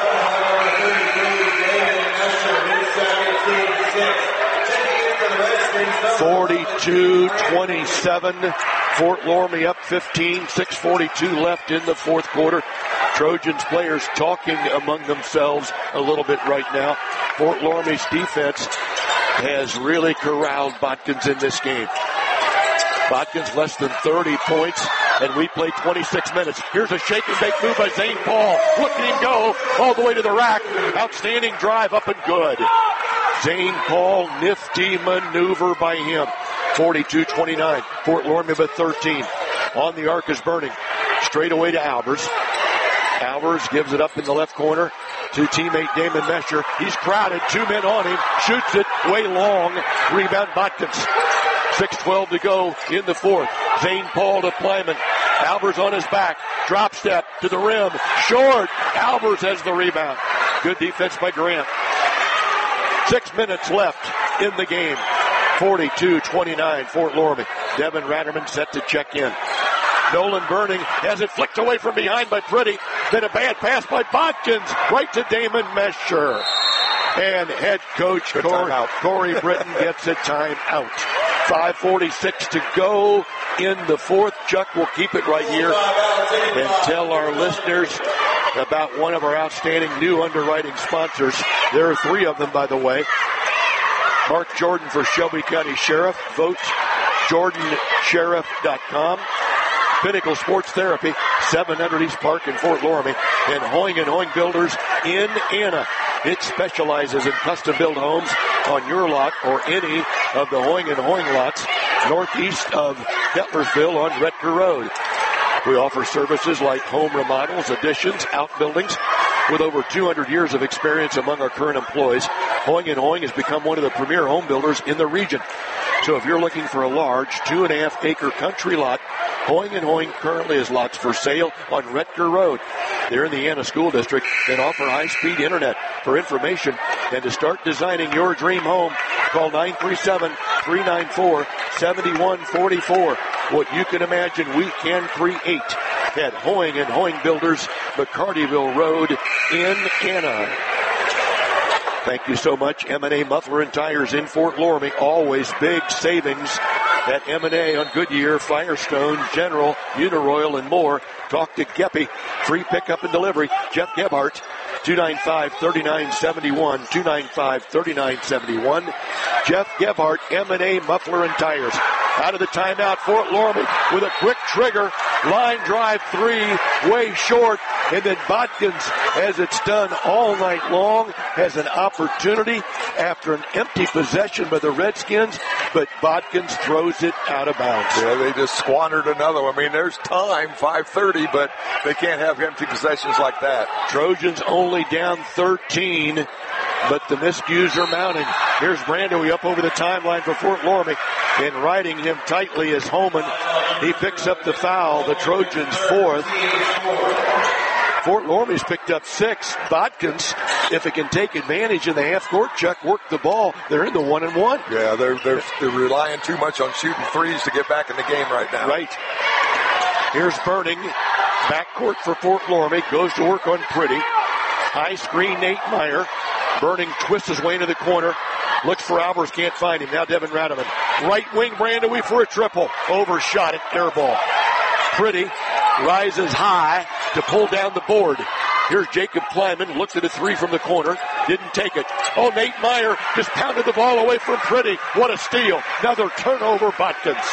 42-27. Fort Loramie up 15. 6:42 left in the fourth quarter. Trojans players talking among themselves a little bit right now. Fort Loramie's defense has really corralled Botkins in this game. Botkins less than 30 points, and we play 26 minutes. Here's a shake and bake move by Zane Paul. Look at him go all the way to the rack. Outstanding drive up and good. Zane Paul, nifty maneuver by him. 42-29. Fort Loramie with 13. On the arc is Burning. Straight away to Albers. Albers gives it up in the left corner to teammate Damon Mesher. He's crowded. 2 men on him. Shoots it way long. Rebound Botkins. 6:12 to go in the fourth. Zane Paul to Plyman. Albers on his back. Drop step to the rim. Short. Albers has the rebound. Good defense by Grant. 6 minutes left in the game. 42-29 Fort Loramie. Devin Ratterman set to check in. Nolan Burning has it flicked away from behind by Pretty. Then a bad pass by Botkins right to Damon Mesher. And head coach Corey Britton gets a timeout. 5:46 to go in the fourth. Chuck will keep it right here and tell our listeners about one of our outstanding new underwriting sponsors. There are 3 of them, by the way. Mark Jordan for Shelby County Sheriff. Vote JordanSheriff.com. Pinnacle Sports Therapy, 700 East Park in Fort Loramie, and Hoing & Hoing Builders in Anna. It specializes in custom-built homes on your lot or any of the Hoing & Hoing lots northeast of Detlersville on Retker Road. We offer services like home remodels, additions, outbuildings. With over 200 years of experience among our current employees, Hoing & Hoing has become one of the premier home builders in the region. So if you're looking for a large 2.5-acre country lot, Hoing & Hoing currently has lots for sale on Retker Road. They're in the Anna School District and offer high-speed internet. For information and to start designing your dream home, call 937-394-7144. What you can imagine we can create at Hoing & Hoing Builders, McCartyville Road in Anna. Thank you so much, M&A Muffler and Tires in Fort Loramie. Always big savings at M&A on Goodyear, Firestone, General, Uniroyal, and more. Talk to Geppy. Free pickup and delivery. Jeff Gebhardt, 295-3971, 295-3971. Jeff Gebhardt, M&A Muffler and Tires. Out of the timeout, Fort Loramie with a quick trigger. Line drive 3, way short. And then Botkins, as it's done all night long, has an opportunity after an empty possession by the Redskins, but Botkins throws it out of bounds. Yeah, they just squandered another one. I mean, there's time, 5:30, but they can't have empty possessions like that. Trojans only down 13, but the miscues are mounting. Here's Brandowy up over the timeline for Fort Loramie, and riding him tightly is Holman. He picks up the foul, the Trojans' 4th. Fort Loramie's picked up 6. Botkins, if it can take advantage in the half-court check, work the ball, they're in the 1-1. Yeah, they're relying too much on shooting threes to get back in the game right now. Right. Here's Burning. Backcourt for Fort Loramie. Goes to work on Pretty. High screen, Nate Meyer. Burning twists his way into the corner. Looks for Albers, can't find him. Now Devin Ratterman. Right wing, Brandowy for a triple. Overshot it, air ball. Pretty rises high to pull down the board. Here's Jacob Plyman, looks at a 3 from the corner, didn't take it. Oh, Nate Meyer just pounded the ball away from Pretty. What a steal. Another turnover, Botkins.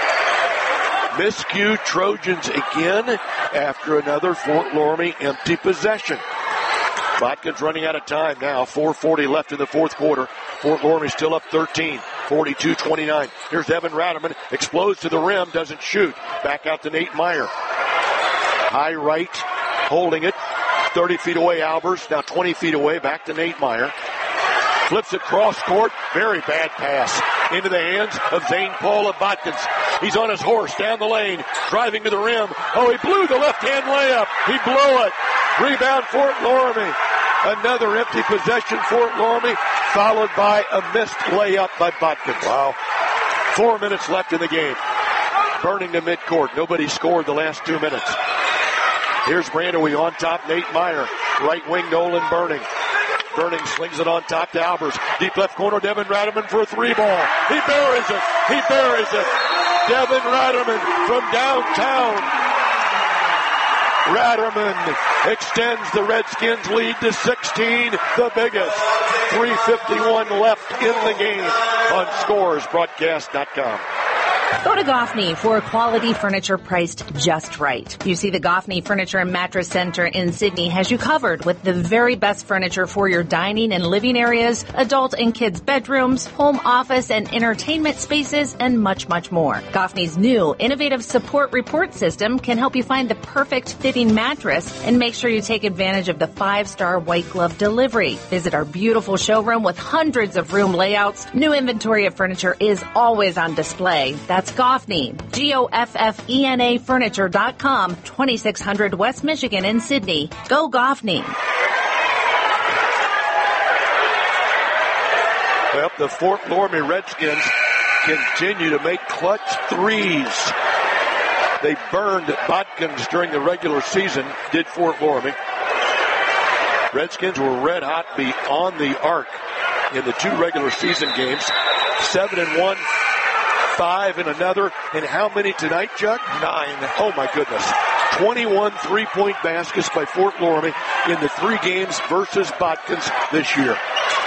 Miscue Trojans again after another Fort Loramie empty possession. Botkins running out of time now. 4:40 left in the fourth quarter. Fort Loramie still up 13. 42-29. Here's Evan Ratterman. Explodes to the rim. Doesn't shoot. Back out to Nate Meyer. High right. Holding it. 30 feet away, Albers. Now 20 feet away. Back to Nate Meyer. Flips it cross court. Very bad pass. Into the hands of Zane Paul of Botkins. He's on his horse down the lane. Driving to the rim. Oh, he blew the left-hand layup. He blew it. Rebound Fort Loramie. Another empty possession, Fort Loramie, followed by a missed layup by Botkins. Wow. 4 minutes left in the game. Burning to midcourt. Nobody scored the last 2 minutes. Here's Brandywee on top. Nate Meyer. Right wing, Nolan Burning. Burning slings it on top to Albers. Deep left corner, Devin Ratterman for a 3-ball. He buries it. He buries it. Devin Ratterman from downtown. Ratterman extends the Redskins lead to 16, the biggest. 3:51 left in the game on scoresbroadcast.com. Go to Goffney for quality furniture priced just right. You see, the Goffney Furniture and Mattress Center in Sydney has you covered with the very best furniture for your dining and living areas, adult and kids' bedrooms, home office and entertainment spaces, and much, much more. Goffney's new innovative support report system can help you find the perfect fitting mattress and make sure you take advantage of the 5-star white glove delivery. Visit our beautiful showroom with hundreds of room layouts. New inventory of furniture is always on display. That's Goffney, Goffena Furniture.com, 2600 West Michigan in Sydney. Go Goffney. Well, the Fort Loramie Redskins continue to make clutch threes. They burned Botkins during the regular season, did Fort Loramie. Redskins were red hot beyond the arc in the 2 regular season games. 7-1. 5 in another. And how many tonight, Chuck? 9. Oh, my goodness. 21 3-point baskets by Fort Loramie in the 3 games versus Botkins this year.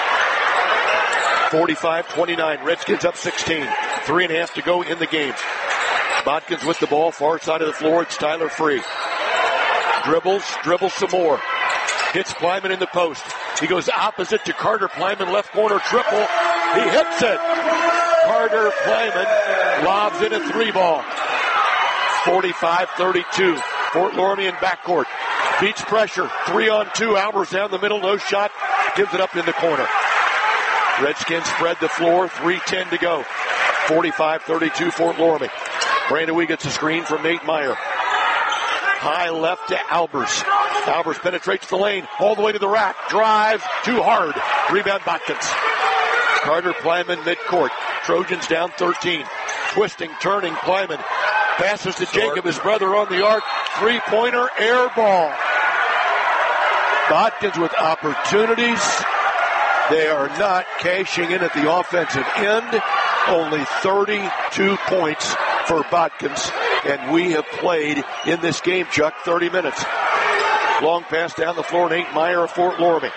45-29. Redskins up 16. 3.5 to go in the game. Botkins with the ball, far side of the floor. It's Tyler Free. Dribbles some more. Hits Plyman in the post. He goes opposite to Carter Plyman, left corner triple. He hits it. Carter Plyman lobs in a 3-ball. 45-32. Fort Loramie in backcourt. Beats pressure. 3-on-2. Albers down the middle. No shot. Gives it up in the corner. Redskins spread the floor. 3:10 to go. 45-32 Fort Loramie. Brandywee gets a screen from Nate Meyer. High left to Albers. Albers penetrates the lane. All the way to the rack. Drives. Too hard. Rebound Botkins. Carter Plyman midcourt. Trojans down 13. Twisting, turning, Plyman. Passes to Jacob, his brother on the arc. 3-pointer, air ball. Botkins with opportunities. They are not cashing in at the offensive end. Only 32 points for Botkins. And we have played in this game, Chuck, 30 minutes. Long pass down the floor, Nate Meyer of Fort Loramie.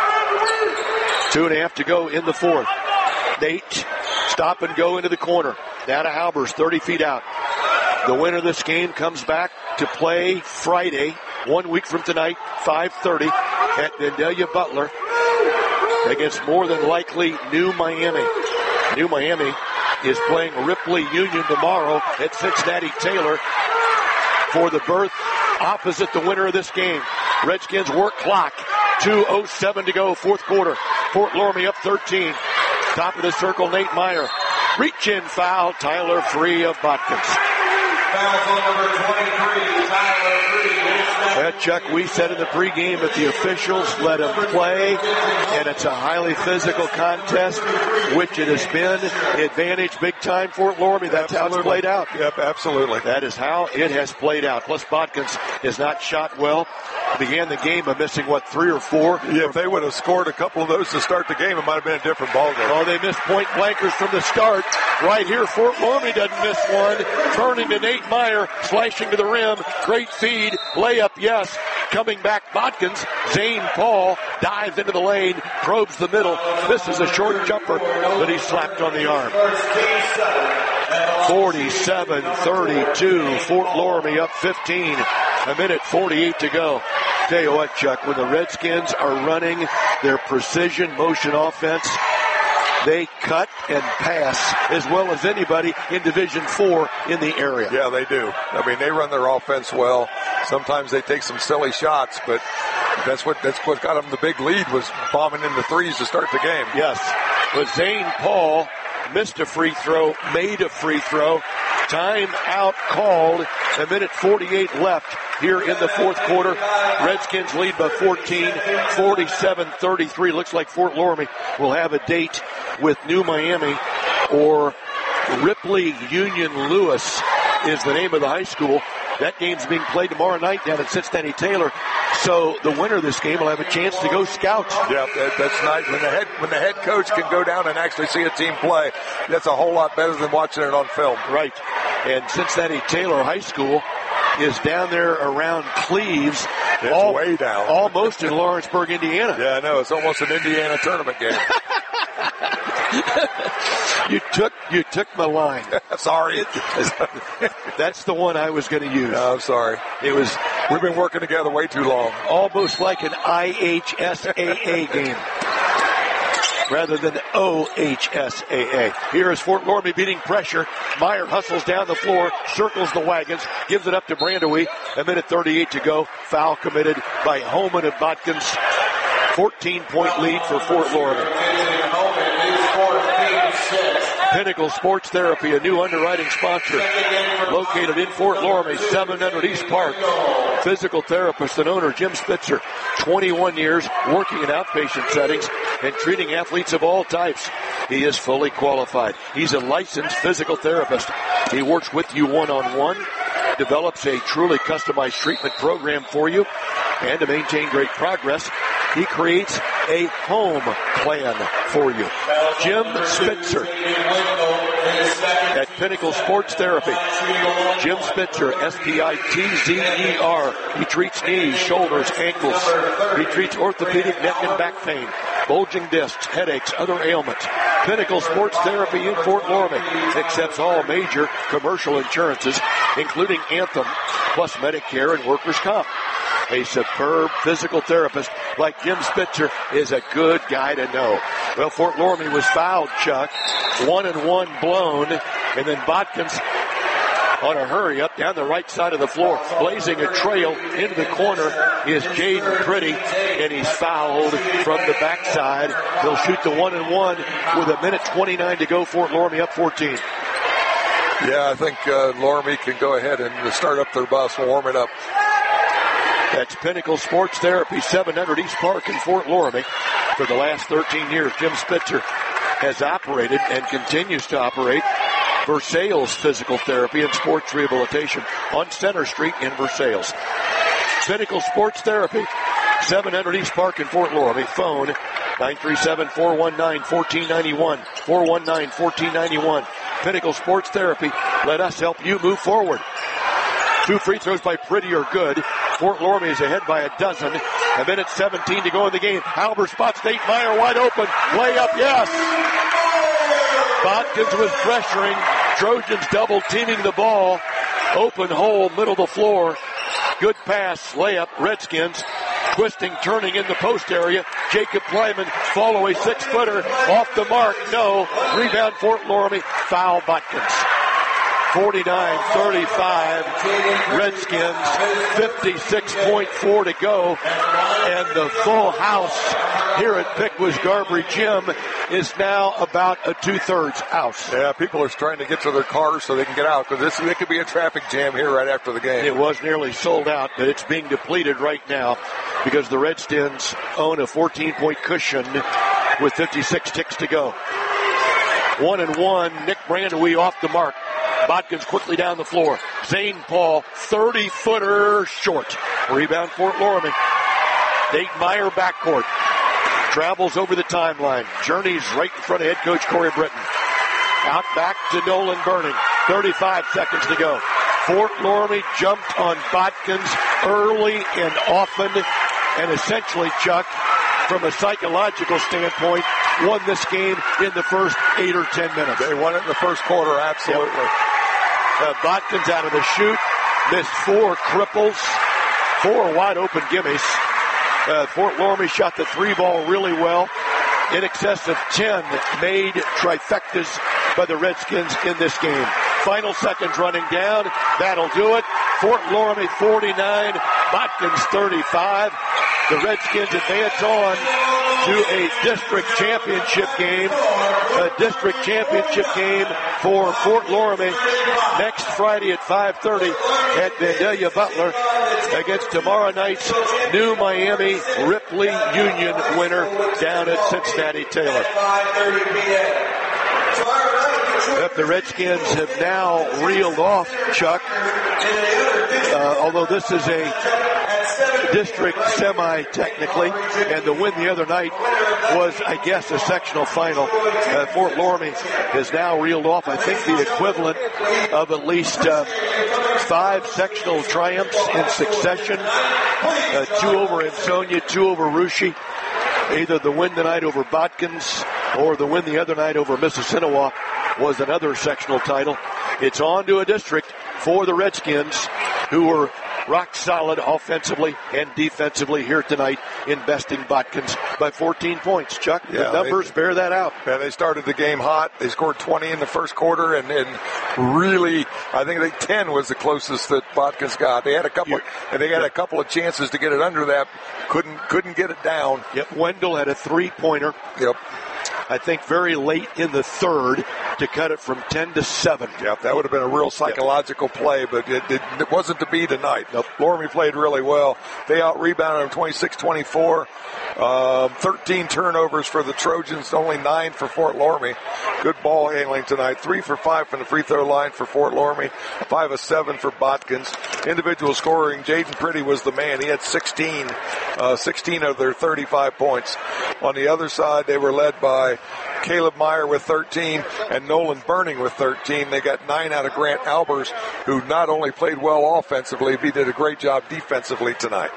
2.5 to go in the fourth. Nate, stop and go into the corner. Now to Albers, 30 feet out. The winner of this game comes back to play Friday, 1 week from tonight, 5:30 at Vandalia Butler against more than likely New Miami. New Miami is playing Ripley Union tomorrow at Cincinnati Taylor for the berth opposite the winner of this game. Redskins work clock. 2:07 to go, fourth quarter. Fort Loramie up 13. Top of the circle, Nate Meyer. Reach-in foul, Tyler Free of Botkins. Foul number 23, Tyler Free. Chuck, we said in the pregame that the officials let him play, and it's a highly physical contest, which it has been. Advantage big time Fort Loramie. That's how it's played out. Yep, absolutely. That is how it has played out. Plus, Botkins has not shot well. Began the game by missing, 3 or 4? Yeah, if they would have scored a couple of those to start the game, it might have been a different ball game. Oh, they missed point blankers from the start. Right here, Fort Loramie doesn't miss one. Turning to Nate Meyer, slashing to the rim. Great feed. Layup, yes. Coming back, Botkins. Zane Paul dives into the lane, probes the middle. This is a short jumper, but he's slapped on the arm. 47-32. Fort Loramie up 15. A minute 48 to go. Tell you what, Chuck, when the Redskins are running their precision motion offense, they cut and pass as well as anybody in Division IV in the area. Yeah, they do. I mean, they run their offense well. Sometimes they take some silly shots, but that's what got them the big lead, was bombing in the threes to start the game. Yes. But Zane Paul missed a free throw, made a free throw. Time out called. A minute 48 left here in the fourth quarter. Redskins lead by 14, 47-33. Looks like Fort Loramie will have a date with New Miami or Ripley Union Lewis is the name of the high school. That game's being played tomorrow night down at Cincinnati Taylor. So the winner of this game will have a chance to go scout. Yeah, that's nice. When the head coach can go down and actually see a team play, that's a whole lot better than watching it on film. Right. And Cincinnati Taylor High School is down there around Cleves. It's way down. Almost in Lawrenceburg, Indiana. Yeah, I know. It's almost an Indiana tournament game. You took my line. Sorry. That's the one I was going to use. No, I'm sorry. We've been working together way too long. Almost like an IHSAA game rather than OHSAA. Here is Fort Loramie beating pressure. Meyer hustles down the floor, circles the wagons, gives it up to Brandewie. 1:38 to go. Foul committed by Holman of Botkins. 14-point lead for Fort Loramie. Pinnacle Sports Therapy, a new underwriting sponsor, located in Fort Loramie, 700 East Park. Physical therapist and owner Jim Spitzer, 21 years working in outpatient settings and treating athletes of all types. He is fully qualified. He's a licensed physical therapist. He works with you one-on-one, develops a truly customized treatment program for you, and to maintain great progress, he creates a home plan for you. Jim Spitzer at Pinnacle Sports Therapy. Jim Spitzer, S-P-I-T-Z-E-R. He treats knees, shoulders, ankles. He treats orthopedic neck and back pain, bulging discs, headaches, other ailments. Pinnacle Sports Therapy in Fort Loramie accepts all major commercial insurances, including Anthem, plus Medicare and workers' comp. A superb physical therapist like Jim Spitzer is a good guy to know. Well, Fort Loramie was fouled, Chuck. 1-1 blown, and then Botkins on a hurry up down the right side of the floor, blazing a trail into the corner is Jaden Pretty, and he's fouled from the backside. He'll shoot the 1-1 with 1:29 to go. Fort Loramie up 14. Yeah, I think Loramie can go ahead and start up their bus and warm it up. That's Pinnacle Sports Therapy, 700 East Park in Fort Loramie. For the last 13 years, Jim Spitzer has operated and continues to operate Versailles Physical Therapy and Sports Rehabilitation on Center Street in Versailles. Pinnacle Sports Therapy, 700 East Park in Fort Loramie. Phone 937-419-1491, 419-1491. Pinnacle Sports Therapy, let us help you move forward. 2 free throws by Pretty are good. Fort Loramie is ahead by 12. 1:17 to go in the game. Halber spots Nate Meyer wide open. Layup, yes. Botkins was pressuring. Trojans double teaming the ball. Open hole, middle of the floor. Good pass, layup, Redskins. Twisting, turning in the post area. Jacob Lyman, follow a 6-footer. Off the mark, no. Rebound Fort Loramie. Foul Botkins. 49-35, Redskins, 56.4 to go, and the full house here at Pickwas Garbry Gym is now about a 2/3 house. Yeah, people are trying to get to their cars so they can get out, because it could be a traffic jam here right after the game. It was nearly sold out, but it's being depleted right now because the Redskins own a 14-point cushion with 56 ticks to go. 1-1, Nick Brandewie off the mark. Botkins quickly down the floor. Zane Paul, 30-footer short. Rebound Fort Loramie. Nate Meyer backcourt. Travels over the timeline. Journeys right in front of head coach Corey Britton. Out back to Nolan Burning. 35 seconds to go. Fort Loramie jumped on Botkins early and often, and essentially, Chuck, from a psychological standpoint, won this game in the first 8 or 10 minutes. They won it in the first quarter, absolutely. Yep. Botkins out of the shoot, missed 4 cripples, 4 wide open gimmies. Fort Loramie shot the 3 ball really well. In excess of 10 made trifectas by the Redskins in this game. Final seconds running down. That'll do it. Fort Loramie 49, Botkins 35. The Redskins advance on to a district championship game. A district championship game for Fort Loramie next Friday at 5:30 at Vandalia Butler against tomorrow night's New Miami Ripley Union winner down at Cincinnati Taylor. The Redskins have now reeled off, Chuck, although this is a district semi technically, and the win the other night was, I guess, a sectional final. Fort Loramie has now reeled off, I think, the equivalent of at least 5 sectional triumphs in succession. 2 over Ansonia, 2 over Russia. Either the win tonight over Botkins or the win the other night over Mississinewa was another sectional title. It's on to a district for the Redskins, who were rock solid offensively and defensively here tonight, investing Botkins by 14 points. Chuck, the numbers bear that out. Yeah, they started the game hot. They scored 20 in the first quarter, and really, I think 10 was the closest that Botkins got. They had a couple, and they had a couple of chances to get it under that. Couldn't get it down. Yep, Wendell had a 3-pointer. Yep. I think very late in the third to cut it from 10 to 7. Yep, that would have been a real psychological play, but it wasn't to be tonight. Nope. Loramie played really well. They out-rebounded them 26-24. 13 turnovers for the Trojans, only 9 for Fort Loramie. Good ball handling tonight. 3 for 5 from the free throw line for Fort Loramie. 5 of 7 for Botkins. Individual scoring, Jaden Pretty was the man. He had 16 of their 35 points. On the other side, they were led by Caleb Meyer with 13 and Nolan Burning with 13. They got 9 out of Grant Albers, who not only played well offensively, but he did a great job defensively tonight.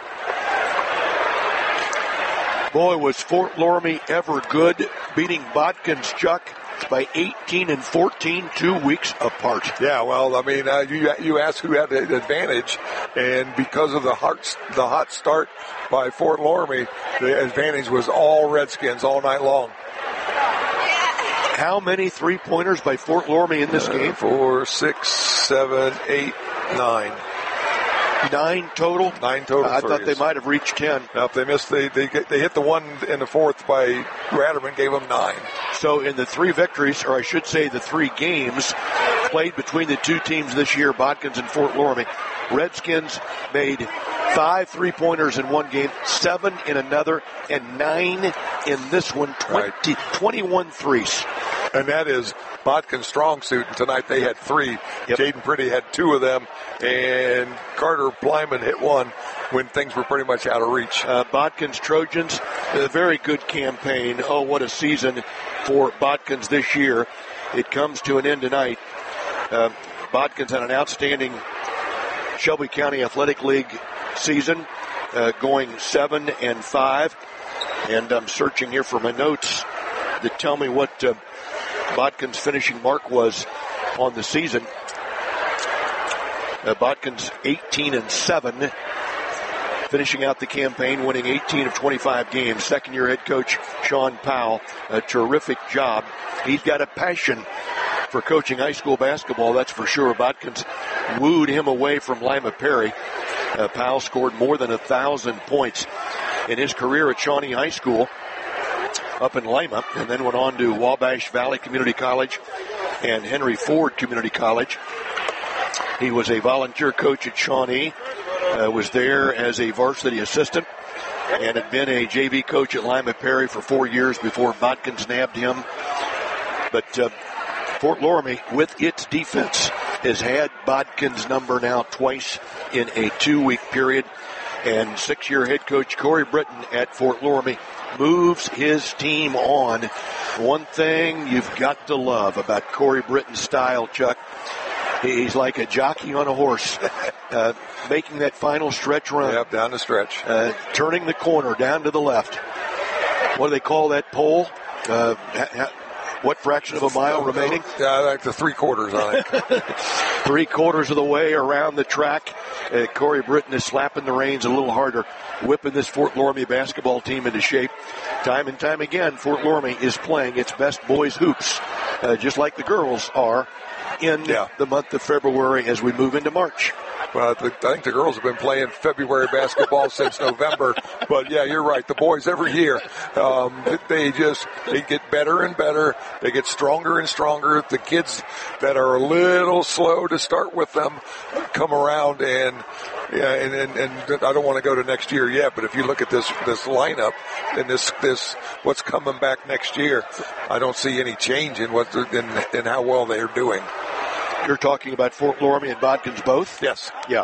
Boy, was Fort Loramie ever good, beating Botkins, Chuck, by 18 and 14, 2 weeks apart. Yeah, well, I mean, you asked who had the advantage, and because of the hot start by Fort Loramie, the advantage was all Redskins all night long. How many 3-pointers by Fort Loramie in this game? 4, 6, 7, 8, 9. 9 total? 9 total. I thought they might have reached 10. Nope, they missed. They hit the one in the fourth by Ratterman, gave them 9. So in the 3 victories, or I should say the 3 games played between the 2 teams this year, Botkins and Fort Loramie, Redskins made 5 3-pointers in one game, 7 in another, and 9 in this one, 21 threes. And that is Botkins' strong suit. And tonight they had 3. Yep. Jaden Pretty had 2 of them, and Carter Blyman hit 1 when things were pretty much out of reach. Botkins Trojans, a very good campaign. Oh, what a season for Botkins this year. It comes to an end tonight. Botkins had an outstanding Shelby County Athletic League season, going 7-5. And I'm searching here for my notes that tell me what Botkins' finishing mark was on the season. Botkins 18-7, finishing out the campaign, winning 18 of 25 games. Second-year head coach Sean Powell, a terrific job. He's got a passion for coaching high school basketball, that's for sure. Botkins wooed him away from Lima Perry. Powell scored more than 1,000 points in his career at Shawnee High School up in Lima, and then went on to Wabash Valley Community College and Henry Ford Community College. He was a volunteer coach at Shawnee, was there as a varsity assistant, and had been a JV coach at Lima Perry for 4 years before Botkins nabbed him. But Fort Loramie, with its defense, has had Botkins' number now twice in a 2-week period. And 6-year head coach Corey Britton at Fort Loramie moves his team on. One thing you've got to love about Corey Britton's style, Chuck, he's like a jockey on a horse, making that final stretch run. Yep, down the stretch. Turning the corner down to the left. What do they call that pole? What fraction of a mile remaining? Yeah, like the 3/4 on it. 3/4 of the way around the track. Corey Britton is slapping the reins a little harder, whipping this Fort Loramie basketball team into shape. Time and time again, Fort Loramie is playing its best boys hoops, just like the girls are in the month of February as we move into March. Well, I think the girls have been playing February basketball since November. But, yeah, you're right. The boys every year, they get better and better. They get stronger and stronger. The kids that are a little slow to start with them come around, and I don't want to go to next year yet, but if you look at this lineup and this what's coming back next year, I don't see any change in in how well they are doing. You're talking about Fort Loramie and Bodkins both? Yes. Yeah.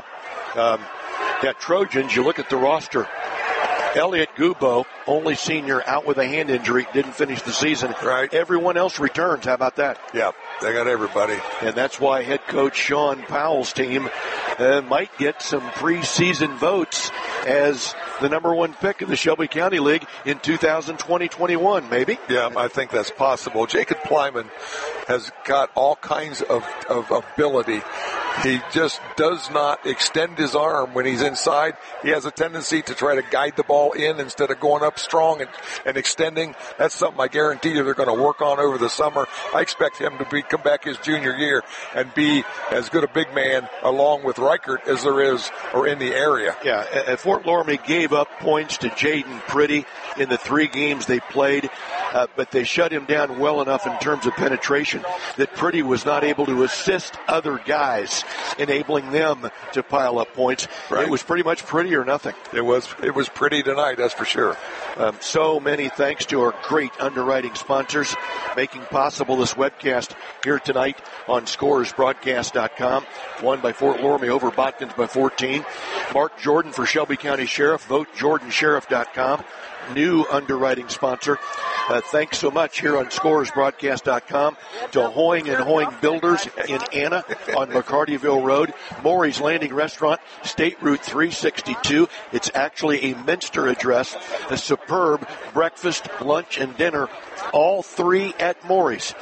Trojans, you look at the roster. Elliot Gubo, only senior, out with a hand injury, didn't finish the season. Right. Everyone else returns. How about that? Yeah, they got everybody. And that's why head coach Sean Powell's team might get some preseason votes as the number one pick in the Shelby County League in 2020-21, maybe? Yeah, I think that's possible. Jacob Plyman has got all kinds of ability. He just does not extend his arm when he's inside. He has a tendency to try to guide the ball in instead of going up strong and extending. That's something I guarantee you they're going to work on over the summer. I expect him to come back his junior year and be as good a big man along with Reichert as there is or in the area. Yeah, Fort Loramie gave up points to Jaden Pretty in the 3 games they played, but they shut him down well enough in terms of penetration that Pretty was not able to assist other guys, enabling them to pile up points. Right. It was pretty much Pretty or nothing. It was pretty tonight, that's for sure. So many thanks to our great underwriting sponsors making possible this webcast here tonight on ScoresBroadcast.com. Won by Fort Loramie over Bodkins by 14. Mark Jordan for Shelby County Sheriff. Vote JordanSheriff.com. New underwriting sponsor. Thanks so much here on ScoresBroadcast.com to Hoying and Hoying Builders in Anna on McCartyville Road. Maury's Landing Restaurant, State Route 362. It's actually a Minster address. A superb breakfast, lunch, and dinner. All 3 at Maury's.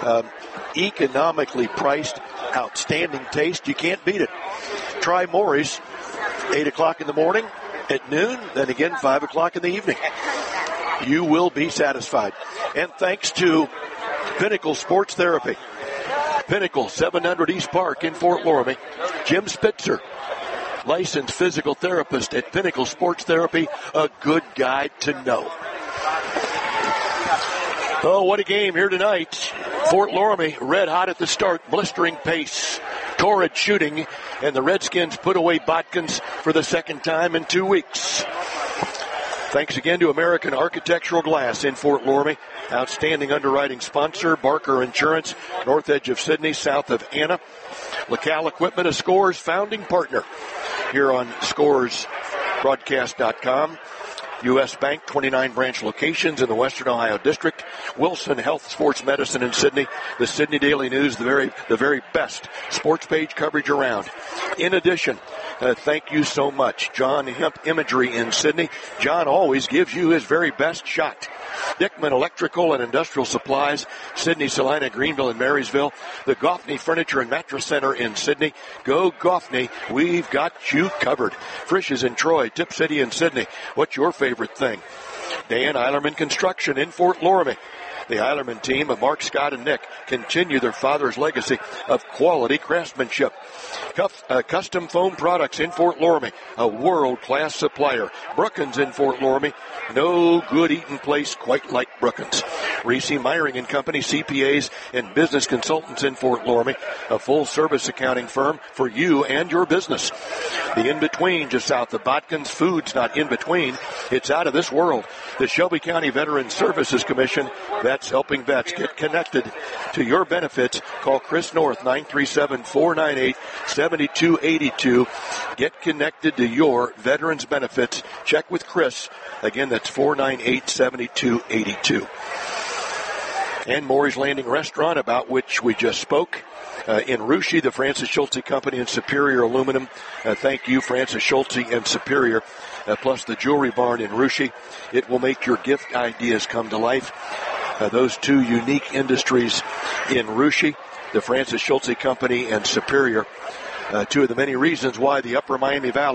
Economically priced, outstanding taste. You can't beat it. Try Maury's, 8 o'clock in the morning, at noon, then again 5 o'clock in the evening. You will be satisfied. And thanks to Pinnacle Sports Therapy. Pinnacle, 700 East Park in Fort Loramie. Jim Spitzer, licensed physical therapist at Pinnacle Sports Therapy. A good guy to know. Oh, what a game here tonight. Fort Loramie, red hot at the start, blistering pace. Torrid shooting, and the Redskins put away Bodkins for the second time in 2 weeks. Thanks again to American Architectural Glass in Fort Loramie. Outstanding underwriting sponsor, Barker Insurance, north edge of Sydney, south of Anna. LaCal Equipment, a Scores founding partner here on ScoresBroadcast.com. U.S. Bank, 29 branch locations in the Western Ohio District. Wilson Health Sports Medicine in Sydney. The Sydney Daily News, the very best sports page coverage around. In addition, thank you so much, John Hemp Imagery in Sydney. John always gives you his very best shot. Dickman Electrical and Industrial Supplies, Sydney, Salina, Greenville, and Marysville. The Goffney Furniture and Mattress Center in Sydney. Go Goffney, we've got you covered. Frisch's in Troy, Tip City in Sydney. What's your favorite thing? Dan Eilerman Construction in Fort Loramie. The Eilerman team of Mark, Scott, and Nick continue their father's legacy of quality craftsmanship. Custom Foam Products in Fort Loramie, a world-class supplier. Brookins in Fort Loramie, no good eating place quite like Brookins. Reese Myring and Company, CPAs and business consultants in Fort Loramie, a full-service accounting firm for you and your business. The In-Between just south of Bodkins. Food's not in between, it's out of this world. The Shelby County Veterans Services Commission, that's helping vets get connected to your benefits. Call Chris North, 937-498-7282. Get connected to your veterans benefits. Check with Chris. Again, that's 498-7282. And Maury's Landing Restaurant, about which we just spoke. In Russia, the Francis Schulte Company and Superior Aluminum. Thank you, Francis Schulte and Superior. Plus the Jewelry Barn in Russia. It will make your gift ideas come to life. Those 2 unique industries in Russia, the Francis Schulte Company and Superior. 2 of the many reasons why the Upper Miami Valley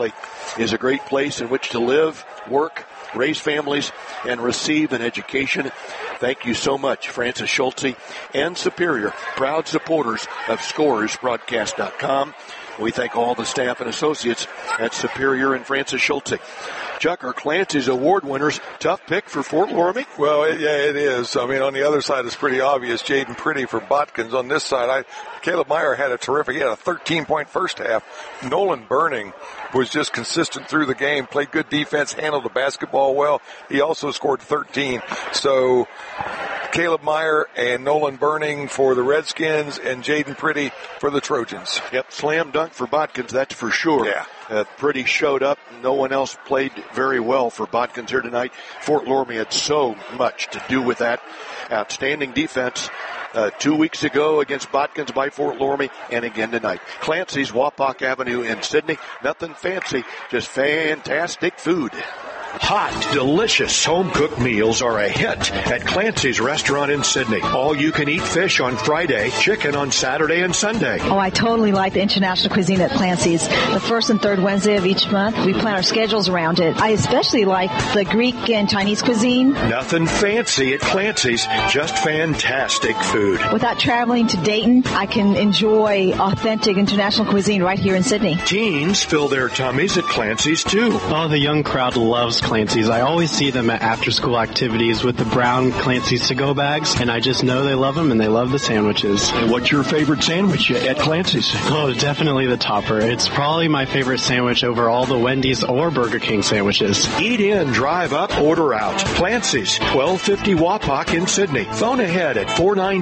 is a great place in which to live, work, raise families, and receive an education. Thank you so much, Francis Schulte and Superior, proud supporters of ScorersBroadcast.com. We thank all the staff and associates at Superior and Francis Schulte. Chuck, are Clancy's award winners tough pick for Fort Loramie? Well, it is. I mean, on the other side, it's pretty obvious. Jaden Pretty for Botkins. On this side, Caleb Meyer had a terrific, he had a 13-point first half. Nolan Burning was just consistent through the game, played good defense, handled the basketball well. He also scored 13. So Caleb Meyer and Nolan Burning for the Redskins and Jaden Pretty for the Trojans. Yep, slam dunk for Botkins, that's for sure. Yeah. Pretty showed up. No one else played very well for Botkins here tonight. Fort Loramie had so much to do with that. Outstanding defense 2 weeks ago against Botkins by Fort Loramie, and again tonight. Clancy's, Wapak Avenue in Sydney. Nothing fancy, just fantastic food. Hot, delicious home-cooked meals are a hit at Clancy's Restaurant in Sydney. All-you-can-eat fish on Friday, chicken on Saturday and Sunday. Oh, I totally like the international cuisine at Clancy's. The first and third Wednesday of each month, we plan our schedules around it. I especially like the Greek and Chinese cuisine. Nothing fancy at Clancy's, just fantastic food. Without traveling to Dayton, I can enjoy authentic international cuisine right here in Sydney. Teens fill their tummies at Clancy's, too. Oh, the young crowd loves Clancy's. I always see them at after-school activities with the brown Clancy's to-go bags, and I just know they love them and they love the sandwiches. And what's your favorite sandwich at Clancy's? Oh, definitely the topper. It's probably my favorite sandwich over all the Wendy's or Burger King sandwiches. Eat in, drive up, order out. Clancy's, 1250 Wapak in Sydney. Phone ahead at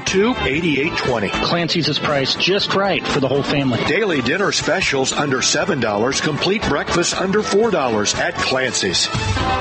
492-8820. Clancy's is priced just right for the whole family. Daily dinner specials under $7. Complete breakfast under $4 at Clancy's.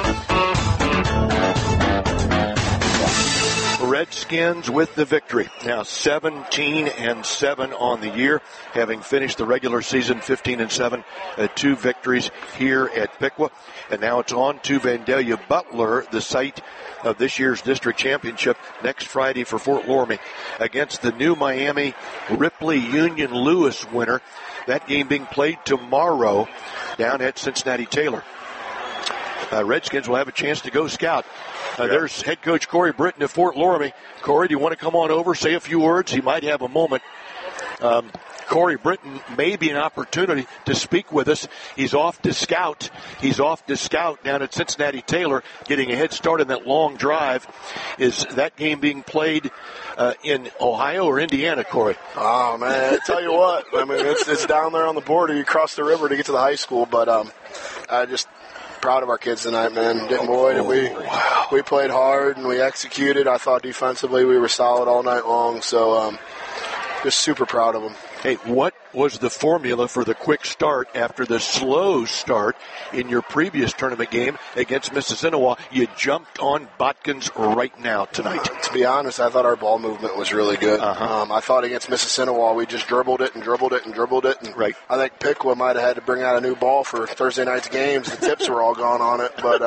Redskins with the victory. Now 17-7 on the year, having finished the regular season 15-7, 2 victories here at Piqua. And now it's on to Vandalia Butler, the site of this year's district championship, next Friday for Fort Loramie against the new Miami Ripley Union Lewis winner. That game being played tomorrow down at Cincinnati Taylor. Redskins will have a chance to go scout. There's head coach Corey Britton of Fort Loramie. Corey, do you want to come on over, say a few words? He might have a moment. Corey Britton may be an opportunity to speak with us. He's off to scout. Down at Cincinnati Taylor, getting a head start in that long drive. Is that game being played in Ohio or Indiana, Corey? Oh, man, I tell you what. I mean, it's down there on the border. You cross the river to get to the high school, but I just proud of our kids tonight, man. Didn't Boyd, we played hard and we executed. I thought defensively we were solid all night long, so just super proud of them. Hey, what was the formula for the quick start after the slow start in your previous tournament game against Mississinewa? You jumped on Botkins right now tonight. To be honest, I thought our ball movement was really good. I thought against Mississinewa we just dribbled it. And right. I think Piqua might have had to bring out a new ball for Thursday night's games. The tips were all gone on it. But,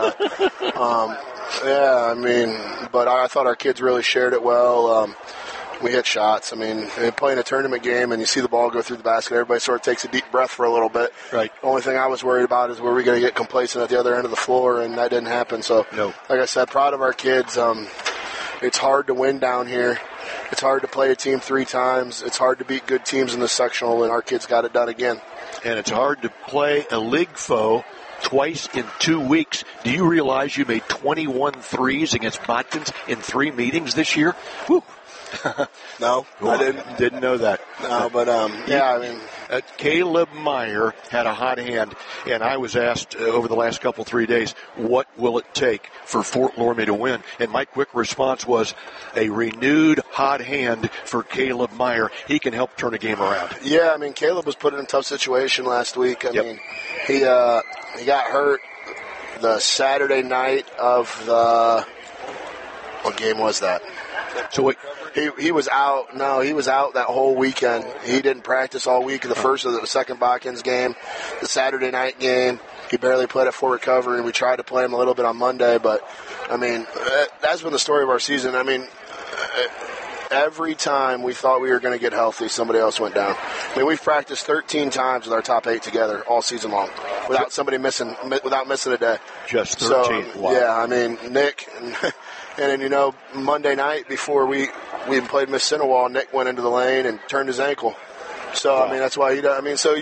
but I thought our kids really shared it well. We hit shots. I mean, playing a tournament game and you see the ball go through the basket, everybody sort of takes a deep breath for a little bit. Right. The only thing I was worried about is were we going to get complacent at the other end of the floor, and that didn't happen. So, like I said, proud of our kids. It's hard to win down here. It's hard to play a team 3 times. It's hard to beat good teams in the sectional, and our kids got it done again. And it's hard to play a league foe twice in 2 weeks. Do you realize you made 21 threes against Botkins in 3 meetings this year? Woo. No, I didn't know that. No, but Caleb Meyer had a hot hand, and I was asked over the last 3 days, what will it take for Fort Loramie to win? And my quick response was a renewed hot hand for Caleb Meyer. He can help turn a game around. Yeah, I mean, Caleb was put in a tough situation last week. I mean, he got hurt the Saturday night of the what game was that? So what? He was out. No, he was out that whole weekend. He didn't practice all week. The first or the second Botkins game, the Saturday night game, he barely played at full recovery, and we tried to play him a little bit on Monday. But, I mean, that's been the story of our season. I mean, every time we thought we were going to get healthy, somebody else went down. I mean, we've practiced 13 times with our top 8 together all season long. without somebody missing a day. Just 13. So, wow. Yeah, I mean, Nick, and then, Monday night before we played Miss Cinewall, Nick went into the lane and turned his ankle. So, wow. I mean, that's why he does. I mean, so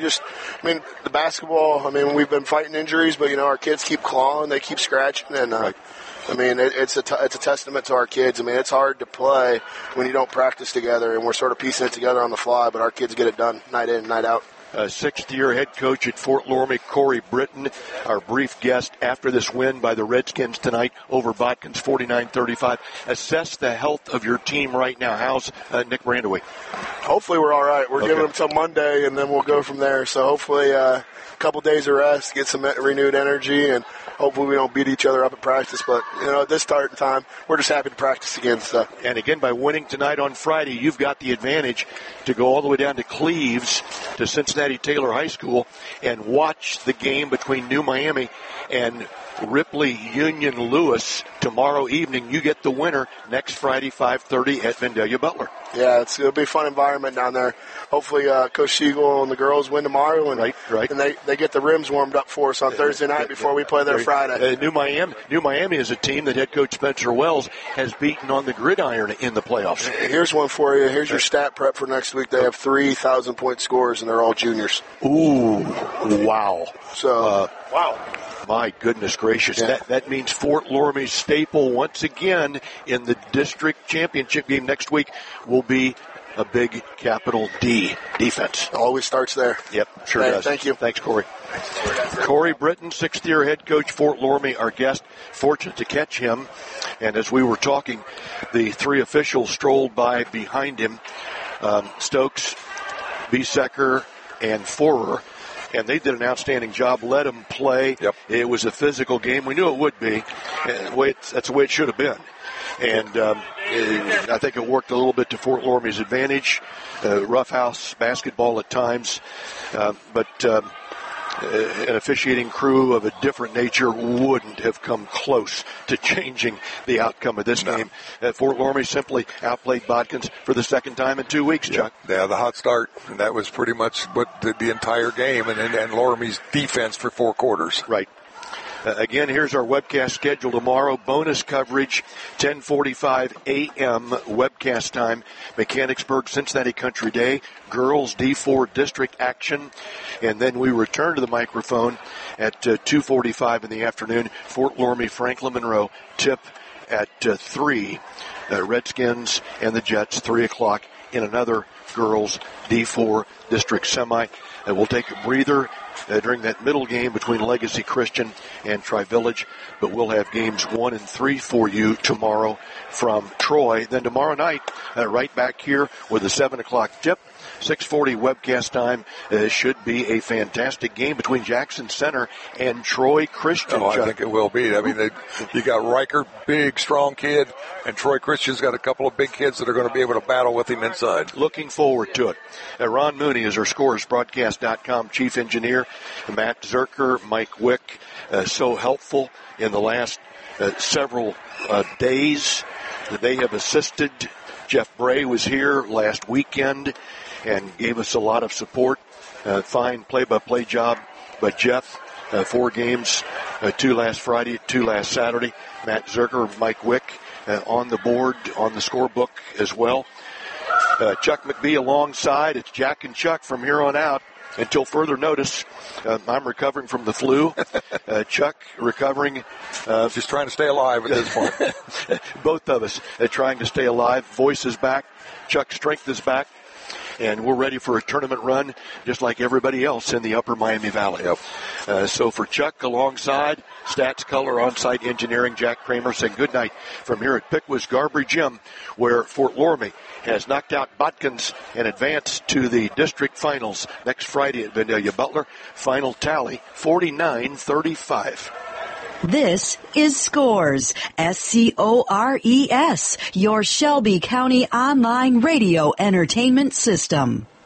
the basketball, we've been fighting injuries, but, our kids keep clawing, they keep scratching, and, right. It's a testament to our kids. It's hard to play when you don't practice together, and we're sort of piecing it together on the fly, but our kids get it done night in, night out. Sixth-year head coach at Fort Loramie, Corey Britton, our brief guest after this win by the Redskins tonight over Botkins 49-35. Assess the health of your team right now. How's Nick Brandaway? Hopefully we're all right. We're giving them till Monday, and then we'll go from there. So hopefully a couple days of rest, get some renewed energy, and hopefully we don't beat each other up at practice. But, at this starting time, we're just happy to practice again. So. And again, by winning tonight on Friday, you've got the advantage to go all the way down to Cleves, to Cincinnati Taylor High School, and watch the game between New Miami and Ripley Union Lewis tomorrow evening. You get the winner next Friday, 5:30 at Vandalia Butler. Yeah, it'll be a fun environment down there. Hopefully, Coach Siegel and the girls win tomorrow, and right. And they get the rims warmed up for us on Thursday night before we play there Friday. New Miami is a team that head coach Spencer Wells has beaten on the gridiron in the playoffs. Here's one for you. Here's your stat prep for next week. They have 3,000-point scores, and they're all juniors. Ooh, wow. So, wow. My goodness gracious. Yeah. That means Fort Loramie's staple once again in the district championship game next week will be a big capital D defense. Always starts there. Yep, sure does. Thank you. Thanks, Corey. Corey Britton, sixth-year head coach, Fort Loramie, our guest. Fortunate to catch him. And as we were talking, the three officials strolled by behind him, Stokes, Biesecker, and Forer. And they did an outstanding job. Let them play. Yep. It was a physical game. We knew it would be. That's the way it should have been. And I think it worked a little bit to Fort Loramie's advantage. Roughhouse basketball at times. But an officiating crew of a different nature wouldn't have come close to changing the outcome of this game. Fort Loramie simply outplayed Botkins for the second time in 2 weeks, Chuck. Yeah, the hot start, and that was pretty much what did the entire game, and Loramie's defense for 4 quarters. Right. Again, here's our webcast schedule tomorrow. Bonus coverage, 10:45 a.m. webcast time. Mechanicsburg, Cincinnati Country Day. Girls D4 district action. And then we return to the microphone at 2:45 in the afternoon. Fort Loramie, Franklin Monroe. Tip at 3. Redskins and the Jets, 3 o'clock in another girls D4 district semi. We'll take a breather during that middle game between Legacy Christian and Tri-Village, but we'll have games 1 and 3 for you tomorrow from Troy. Then tomorrow night, right back here with a 7 o'clock tip. 6:40 webcast time. Should be a fantastic game between Jackson Center and Troy Christian. I think it will be. I mean, you got Riker, big, strong kid, and Troy Christian's got a couple of big kids that are going to be able to battle with him inside. Looking forward to it. Ron Mooney is our ScorersBroadcast.com chief engineer. Matt Zerker, Mike Wick, so helpful in the last several days. They have assisted. Jeff Bray was here last weekend and gave us a lot of support. Fine play-by-play job by Jeff. 4 games, 2 last Friday, 2 last Saturday. Matt Zerker, Mike Wick on the board, on the scorebook as well. Chuck McBee alongside. It's Jack and Chuck from here on out until further notice. I'm recovering from the flu. Chuck recovering. Just trying to stay alive at this point. Both of us trying to stay alive. Voice is back. Chuck's strength is back. And we're ready for a tournament run just like everybody else in the upper Miami Valley. Yep. So for Chuck alongside, Stats Color On-Site Engineering, Jack Kramer saying good night from here at Pickwas Garbry Gym, where Fort Loramie has knocked out Botkins and advanced to the district finals next Friday at Vandalia Butler. Final tally, 49-35. This is Scores, SCORES, your Shelby County online radio entertainment system.